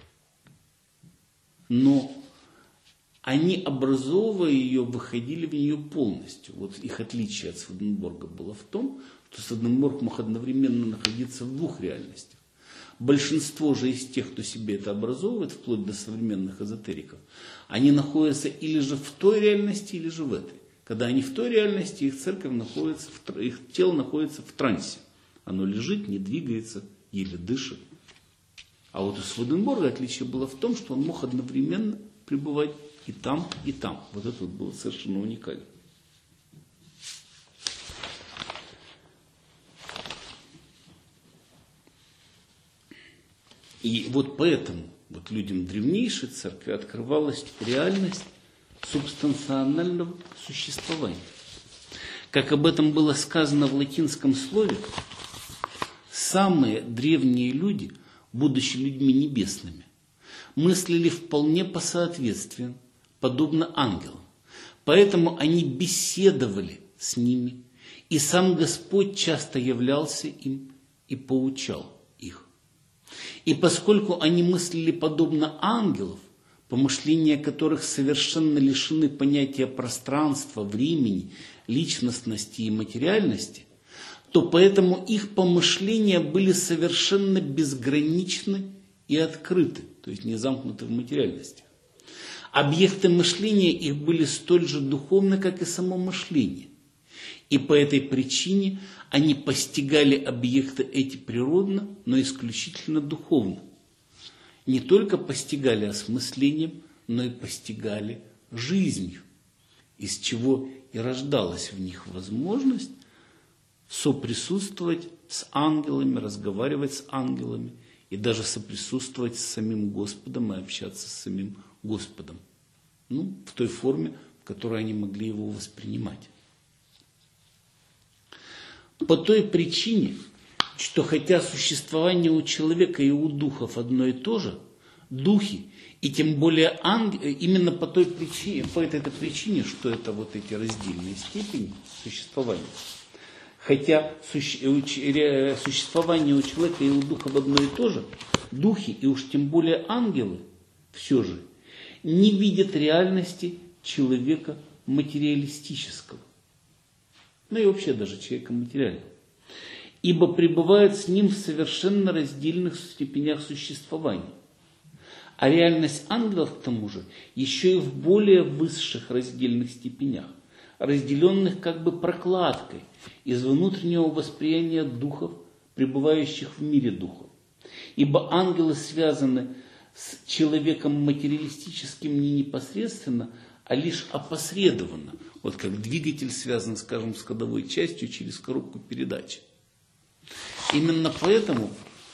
но они, образовывая ее, выходили в нее полностью. Вот их отличие от Сведенборга было в том, что Сведенборг мог одновременно находиться в двух реальностях. Большинство же из тех, кто себе это образовывает, вплоть до современных эзотериков, они находятся или же в той реальности, или же в этой. Когда они в той реальности, их церковь находится, в, их тело находится в трансе. Оно лежит, не двигается, еле дышит. А вот у Сведенборга отличие было в том, что он мог одновременно пребывать и там, и там. Вот это вот было совершенно уникально. И вот поэтому вот людям древнейшей церкви открывалась реальность субстанционального существования. Как об этом было сказано в латинском слове, самые древние люди, будучи людьми небесными, мыслили вполне по соответствию, подобно ангелам. Поэтому они беседовали с ними, и сам Господь часто являлся им и поучал их. И поскольку они мыслили подобно ангелов, помышления которых совершенно лишены понятия пространства, времени, личностности и материальности, то поэтому их помышления были совершенно безграничны и открыты, то есть не замкнуты в материальности. Объекты мышления их были столь же духовны, как и само мышление. И по этой причине они постигали объекты эти природно, но исключительно духовно. Не только постигали осмыслением, но и постигали жизнью, из чего и рождалась в них возможность соприсутствовать с ангелами, разговаривать с ангелами и даже соприсутствовать с самим Господом и общаться с самим Господом. Ну, в той форме, в которой они могли его воспринимать. По той причине, что хотя существование у человека и у духов одно и то же, духи, и тем более ангелы, именно по той причине, по этой, этой причине, что это вот эти раздельные степени существования, хотя существование у человека и у духов одно и то же, духи, и уж тем более ангелы, все же, не видят реальности человека материалистического. Ну и вообще даже человека материального. Ибо пребывают с ним в совершенно раздельных степенях существования. А реальность ангелов, к тому же, еще и в более высших раздельных степенях, разделенных как бы прокладкой из внутреннего восприятия духов, пребывающих в мире духов. Ибо ангелы связаны с человеком материалистическим не непосредственно, а лишь опосредованно. Вот как двигатель связан, скажем, с ходовой частью через коробку передач. Именно поэтому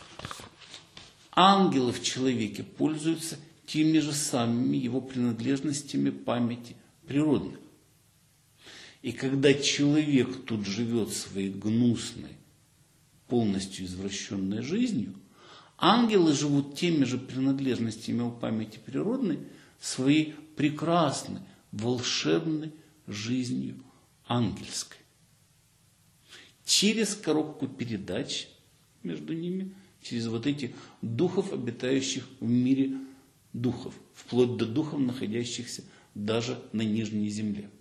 ангелы в человеке пользуются теми же самыми его принадлежностями памяти природных. И когда человек тут живет своей гнусной, полностью извращенной жизнью, ангелы живут теми же принадлежностями у памяти природной, своей прекрасной, волшебной жизнью ангельской. Через коробку передач между ними, через вот этих духов, обитающих в мире духов, вплоть до духов, находящихся даже на нижней земле.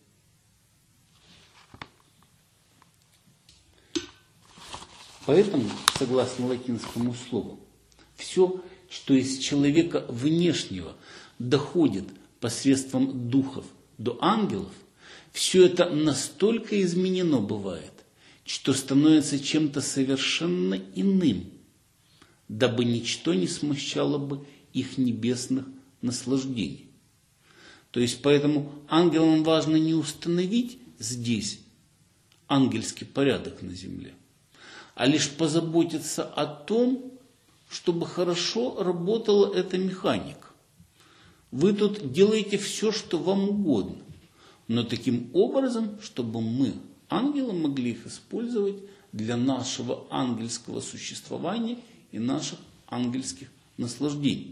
Поэтому, согласно латинскому слову, все, что из человека внешнего доходит посредством духов до ангелов, все это настолько изменено бывает, что становится чем-то совершенно иным, дабы ничто не смущало бы их небесных наслаждений. То есть, поэтому ангелам важно не установить здесь ангельский порядок на земле, а лишь позаботиться о том, чтобы хорошо работала эта механика. Вы тут делаете все, что вам угодно, но таким образом, чтобы мы, ангелы, могли их использовать для нашего ангельского существования и наших ангельских наслаждений.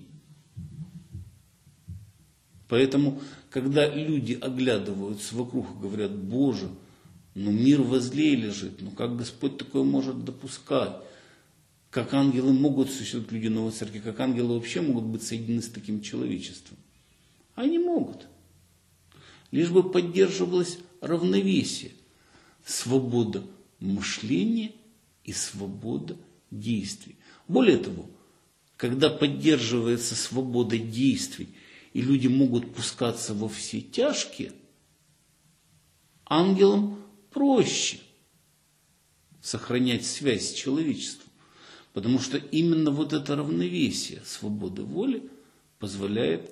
Поэтому, когда люди оглядываются вокруг и говорят: Боже, ну мир возле лежит, ну как Господь такое может допускать? как ангелы могут существовать люди Новой Церкви, как ангелы вообще могут быть соединены с таким человечеством. Они могут. Лишь бы поддерживалось равновесие, свобода мышления и свобода действий. Более того, когда поддерживается свобода действий, и люди могут пускаться во все тяжкие, ангелам проще сохранять связь с человечеством, потому что именно вот это равновесие свободы воли позволяет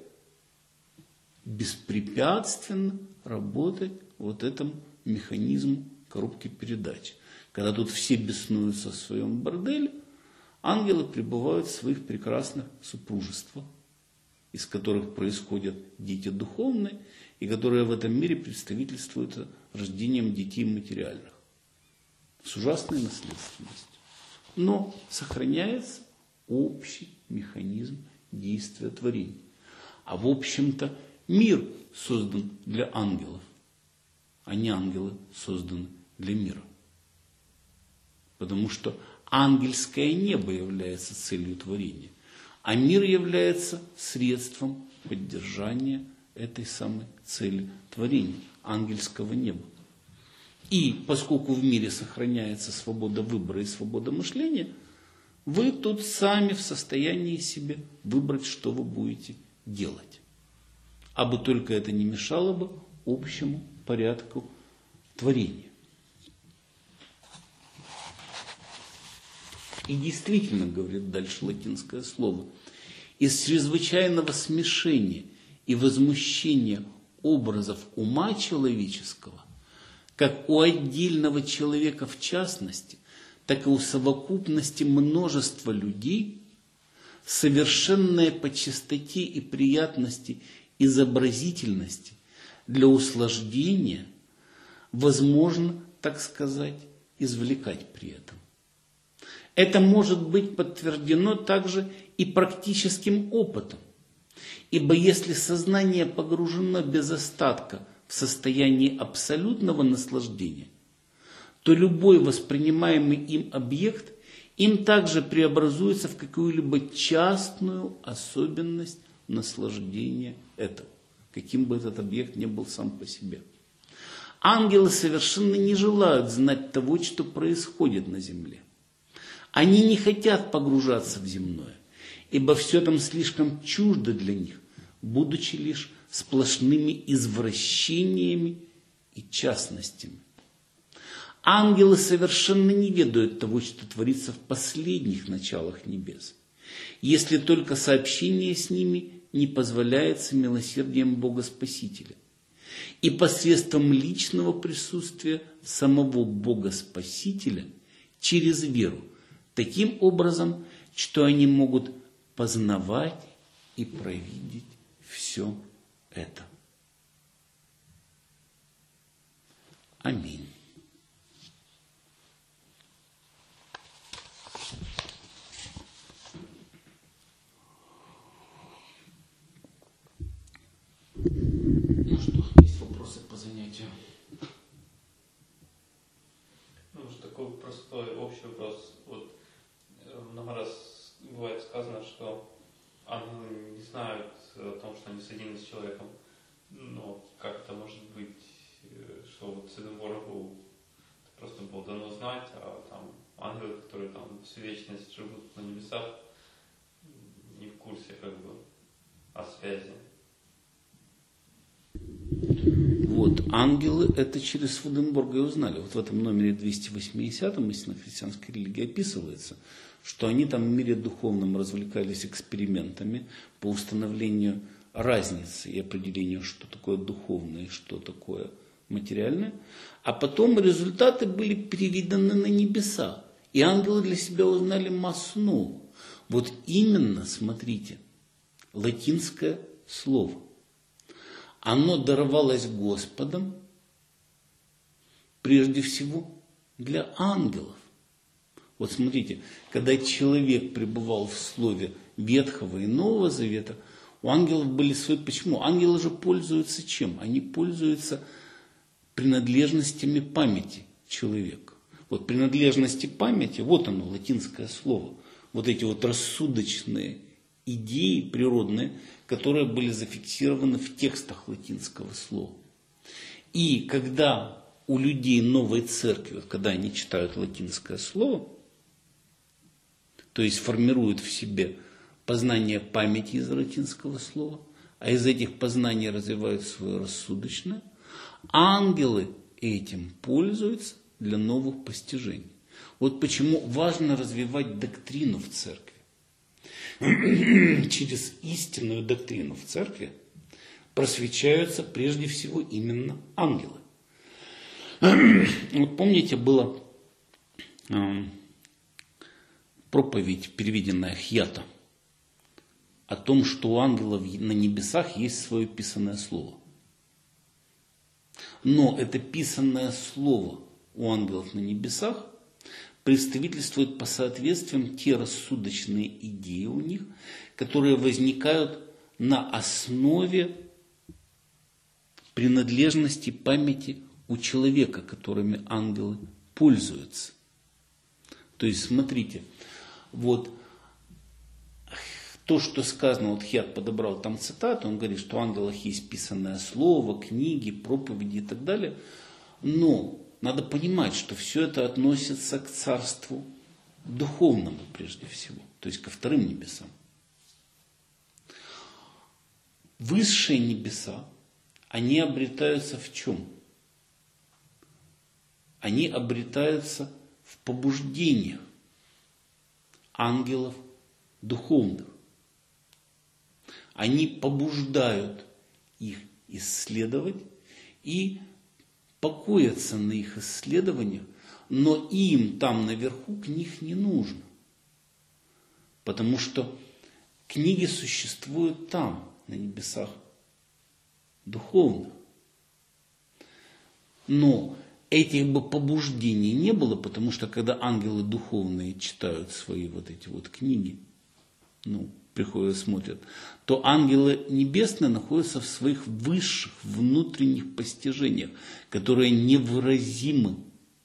беспрепятственно работать вот этому механизму коробки передач. Когда тут все беснуются в своем борделе, ангелы пребывают в своих прекрасных супружествах, из которых происходят дети духовные, и которые в этом мире представительствуют рождением детей материальных. С ужасной наследственностью. Но сохраняется общий механизм действия творения. А в общем-то мир создан для ангелов, а не ангелы созданы для мира. Потому что ангельское небо является целью творения, а мир является средством поддержания этой самой цели творения, ангельского неба. И поскольку в мире сохраняется свобода выбора и свобода мышления, вы тут сами в состоянии себе выбрать, что вы будете делать. Абы только это не мешало бы общему порядку творения. И действительно, говорит дальше латинское слово, из чрезвычайного смешения и возмущения образов ума человеческого, как у отдельного человека в частности, так и у совокупности множества людей, совершенное по чистоте и приятности изобразительности для усложнения возможно, так сказать, извлекать при этом. Это может быть подтверждено также и практическим опытом, ибо если сознание погружено без остатка в состоянии абсолютного наслаждения, то любой воспринимаемый им объект им также преобразуется в какую-либо частную особенность наслаждения этого, каким бы этот объект ни был сам по себе. Ангелы совершенно не желают знать того, что происходит на земле. Они не хотят погружаться в земное, ибо все там слишком чуждо для них, будучи лишь сплошными извращениями и частностями. Ангелы совершенно не ведают того, что творится в последних началах небес, если только сообщение с ними не позволяется милосердием Бога Спасителя и посредством личного присутствия самого Бога Спасителя через веру, таким образом, что они могут познавать и провидеть все это. Аминь. Ну что, есть вопросы по занятию? Ну, уж такой простой общий вопрос. Вот э, много раз бывает сказано, что ангелы не знают о том, что они соединены с человеком. Но как это может быть, э, что вот Сведенборгу просто было дано знать, а там ангелы, которые там всю вечность живут на небесах, не в курсе как бы о связи. Вот, ангелы это через Сведенборга и узнали. Вот в этом номере двести восьмидесятом истинно христианской религии описывается, что они там в мире духовном развлекались экспериментами по установлению разницы и определению, что такое духовное и что такое материальное. А потом результаты были переведены на небеса. И ангелы для себя узнали массу нового. Вот именно, смотрите, латинское слово. Оно даровалось Господом прежде всего для ангелов. Вот смотрите, когда человек пребывал в слове Ветхого и Нового Завета, у ангелов были свои... Почему? Ангелы же пользуются чем? Они пользуются принадлежностями памяти человека. Вот принадлежности памяти, вот оно, латинское слово. Вот эти вот рассудочные идеи природные, которые были зафиксированы в текстах латинского слова. И когда у людей новой церкви, вот когда они читают латинское слово, то есть формируют в себе познание памяти из латинского слова, а из этих познаний развивают свое рассудочное, ангелы этим пользуются для новых постижений. Вот почему важно развивать доктрину в церкви. Через истинную доктрину в церкви просвещаются прежде всего именно ангелы. Вот помните, была э, проповедь, переведенная Хьята, о том, что у ангелов на небесах есть свое писанное слово. Но это писанное слово у ангелов на небесах представительствует по соответствиям те рассудочные идеи у них, которые возникают на основе принадлежности памяти у человека, которыми ангелы пользуются. То есть, смотрите, вот то, что сказано, вот Хьят подобрал там цитату, он говорит, что у ангелов есть писанное слово, книги, проповеди и так далее, но надо понимать, что все это относится к царству духовному прежде всего, то есть ко вторым небесам. Высшие небеса, они обретаются в чем? Они обретаются в побуждениях ангелов духовных. Они побуждают их исследовать и покоятся на их исследованиях, но им там наверху книг не нужно. Потому что книги существуют там, на небесах духовных. Но этих бы побуждений не было, потому что когда ангелы духовные читают свои вот эти вот книги, ну, приходят, смотрят, то ангелы небесные находятся в своих высших внутренних постижениях, которые невыразимы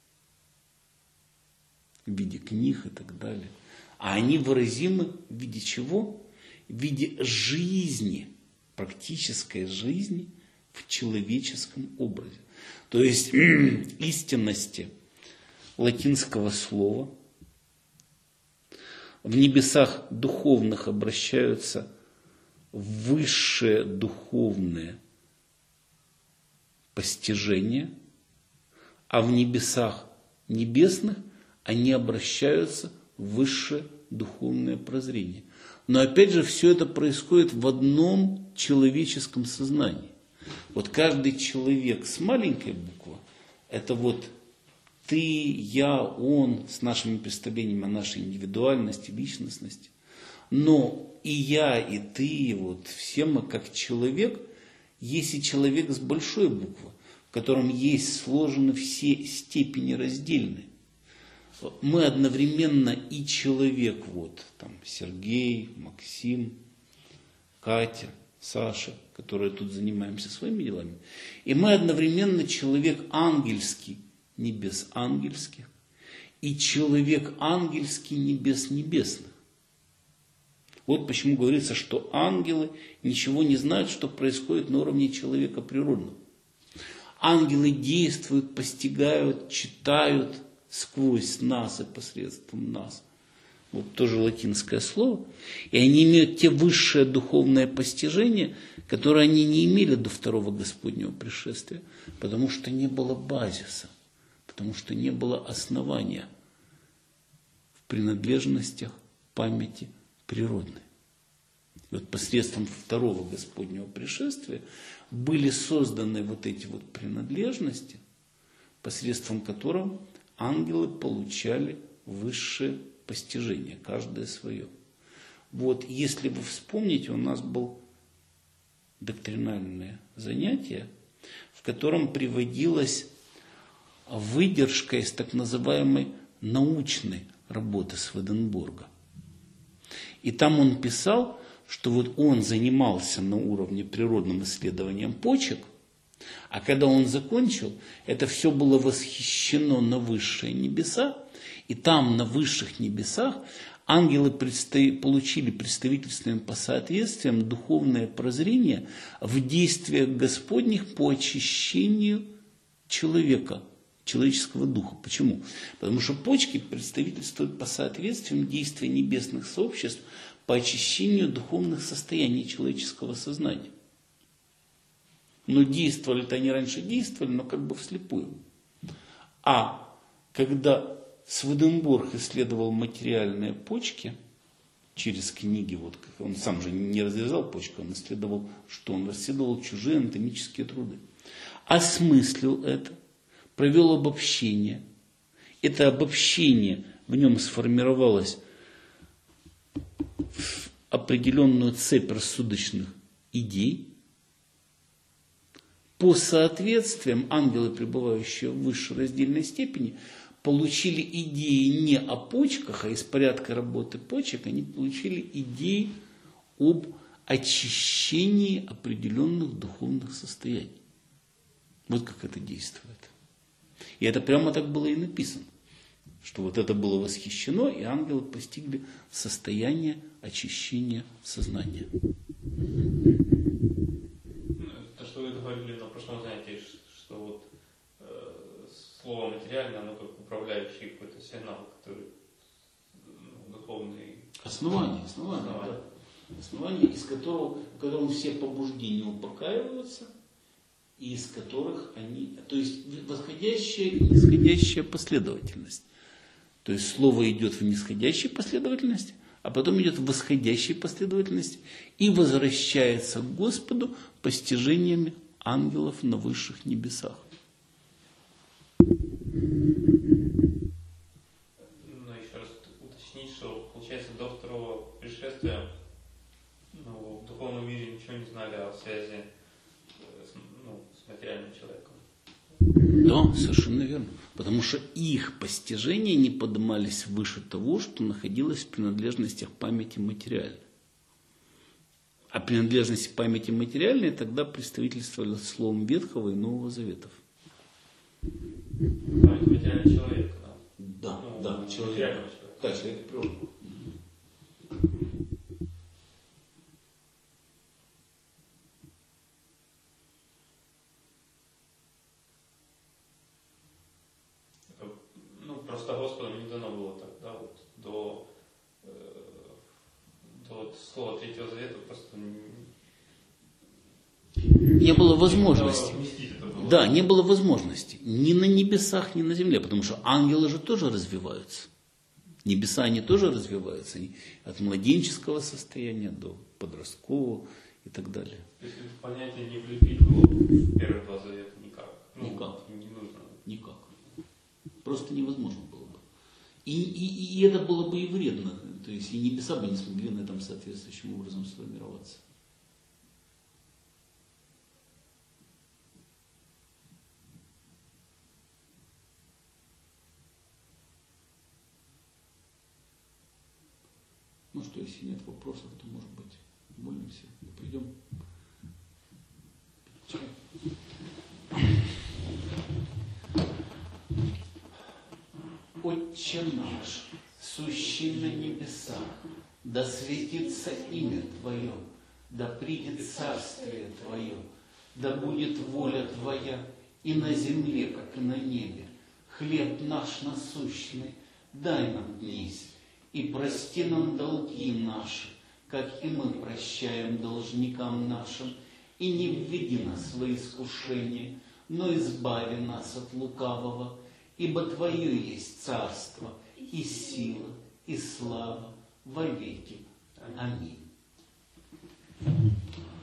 в виде книг и так далее. А они выразимы в виде чего? В виде жизни, практической жизни в человеческом образе. То есть истинности латинского слова в небесах духовных обращаются в высшие духовные постижения, а в небесах небесных они обращаются в высшее духовное прозрение. Но опять же, все это происходит в одном человеческом сознании. Вот каждый человек с маленькой буквы, это вот ты, я, он, с нашими представлениями о нашей индивидуальности, личностности. Но и я, и ты, вот все мы как человек, есть и человек с большой буквы, в котором есть сложены все степени раздельные. Мы одновременно и человек, вот там Сергей, Максим, Катя, Саша, которые тут занимаемся своими делами. И мы одновременно человек ангельский, небес ангельских, и человек ангельский, небес небесных. Вот почему говорится, что ангелы ничего не знают, что происходит на уровне человека природного. Ангелы действуют, постигают, читают сквозь нас и посредством нас. Вот тоже латинское слово. И они имеют те высшие духовные постижения, которые они не имели до второго Господнего пришествия, потому что не было базиса, потому что не было основания в принадлежностях памяти природной. И вот посредством второго Господнего пришествия были созданы вот эти вот принадлежности, посредством которых ангелы получали высшее постижение, каждое свое. Вот, если вы вспомните, у нас было доктринальное занятие, в котором приводилась выдержка из так называемой научной работы Сведенборга. И там он писал, что вот он занимался на уровне природным исследованием почек, А когда он закончил, это все было восхищено на высшие небеса, и там, на высших небесах, ангелы представ... получили представительством по соответствиям духовное прозрение в действиях Господних по очищению человека, человеческого духа. Почему? Потому что почки представительствуют по соответствиям действия небесных сообществ по очищению духовных состояний человеческого сознания. Но действовали-то они раньше действовали, но как бы вслепую. А когда Сведенборг исследовал материальные почки через книги, вот как он сам же не разрезал почку, он исследовал, что он исследовал чужие анатомические труды. Осмыслил это, провел обобщение. Это обобщение в нем сформировалось в определенную цепь рассудочных идей. По соответствиям ангелы, пребывающие в высшей раздельной степени, получили идеи не о почках, а из порядка работы почек, они получили идеи об очищении определенных духовных состояний. Вот как это действует. И это прямо так было и написано, что вот это было восхищено, и ангелы постигли состояние очищения сознания. То, что вы говорили на прошлом занятии, что вот э, слово материальное, оно как управляющий какой-то сигнал, который ну, духовный. Основание, основание, основание. Да. Основание, из которого, в котором все побуждения упокаиваются, и из которых они, то есть восходящая и нисходящая последовательность. То есть слово идет в нисходящей последовательности, а потом идет в восходящей последовательности и возвращается к Господу постижениями ангелов на высших небесах. Ну, еще раз уточнить, что получается до второго пришествия ну, в духовном мире ничего не знали о связи с, ну, с материальным человеком. Да, совершенно верно. Потому что их постижения не поднимались выше того, что находилось в принадлежностях памяти материальной. А принадлежности памяти материальной тогда представительствовали словом Ветхого и Нового Заветов. Память материального человека, да? Да, ну, да, человек. Человека. Да, человек природы. Просто Господу не дано было так, да, вот до, э, до вот слова Третьего Завета просто не, не было возможности. Было. Да, не было возможности. Ни на небесах, ни на земле, потому что ангелы же тоже развиваются. Небеса, они тоже развиваются. Они от младенческого состояния до подросткового и так далее. То есть понятие не влепить было в первые два завета никак. Ну, никак. Не нужно. Никак. Просто невозможно было бы. И, и, и это было бы и вредно. То есть и небеса бы не смогли на этом соответствующим образом сформироваться. Ну что, если нет вопросов, то, может быть, молимся и пойдем. Чай. Отче наш, сущий на небесах, да светится имя Твое, да придет царствие Твое, да будет воля Твоя и на земле, как и на небе. Хлеб наш насущный дай нам днесь, и прости нам долги наши, как и мы прощаем должникам нашим, и не введи нас в искушение, но избави нас от лукавого. Ибо Твое есть царство, и сила, и слава во веки. Аминь.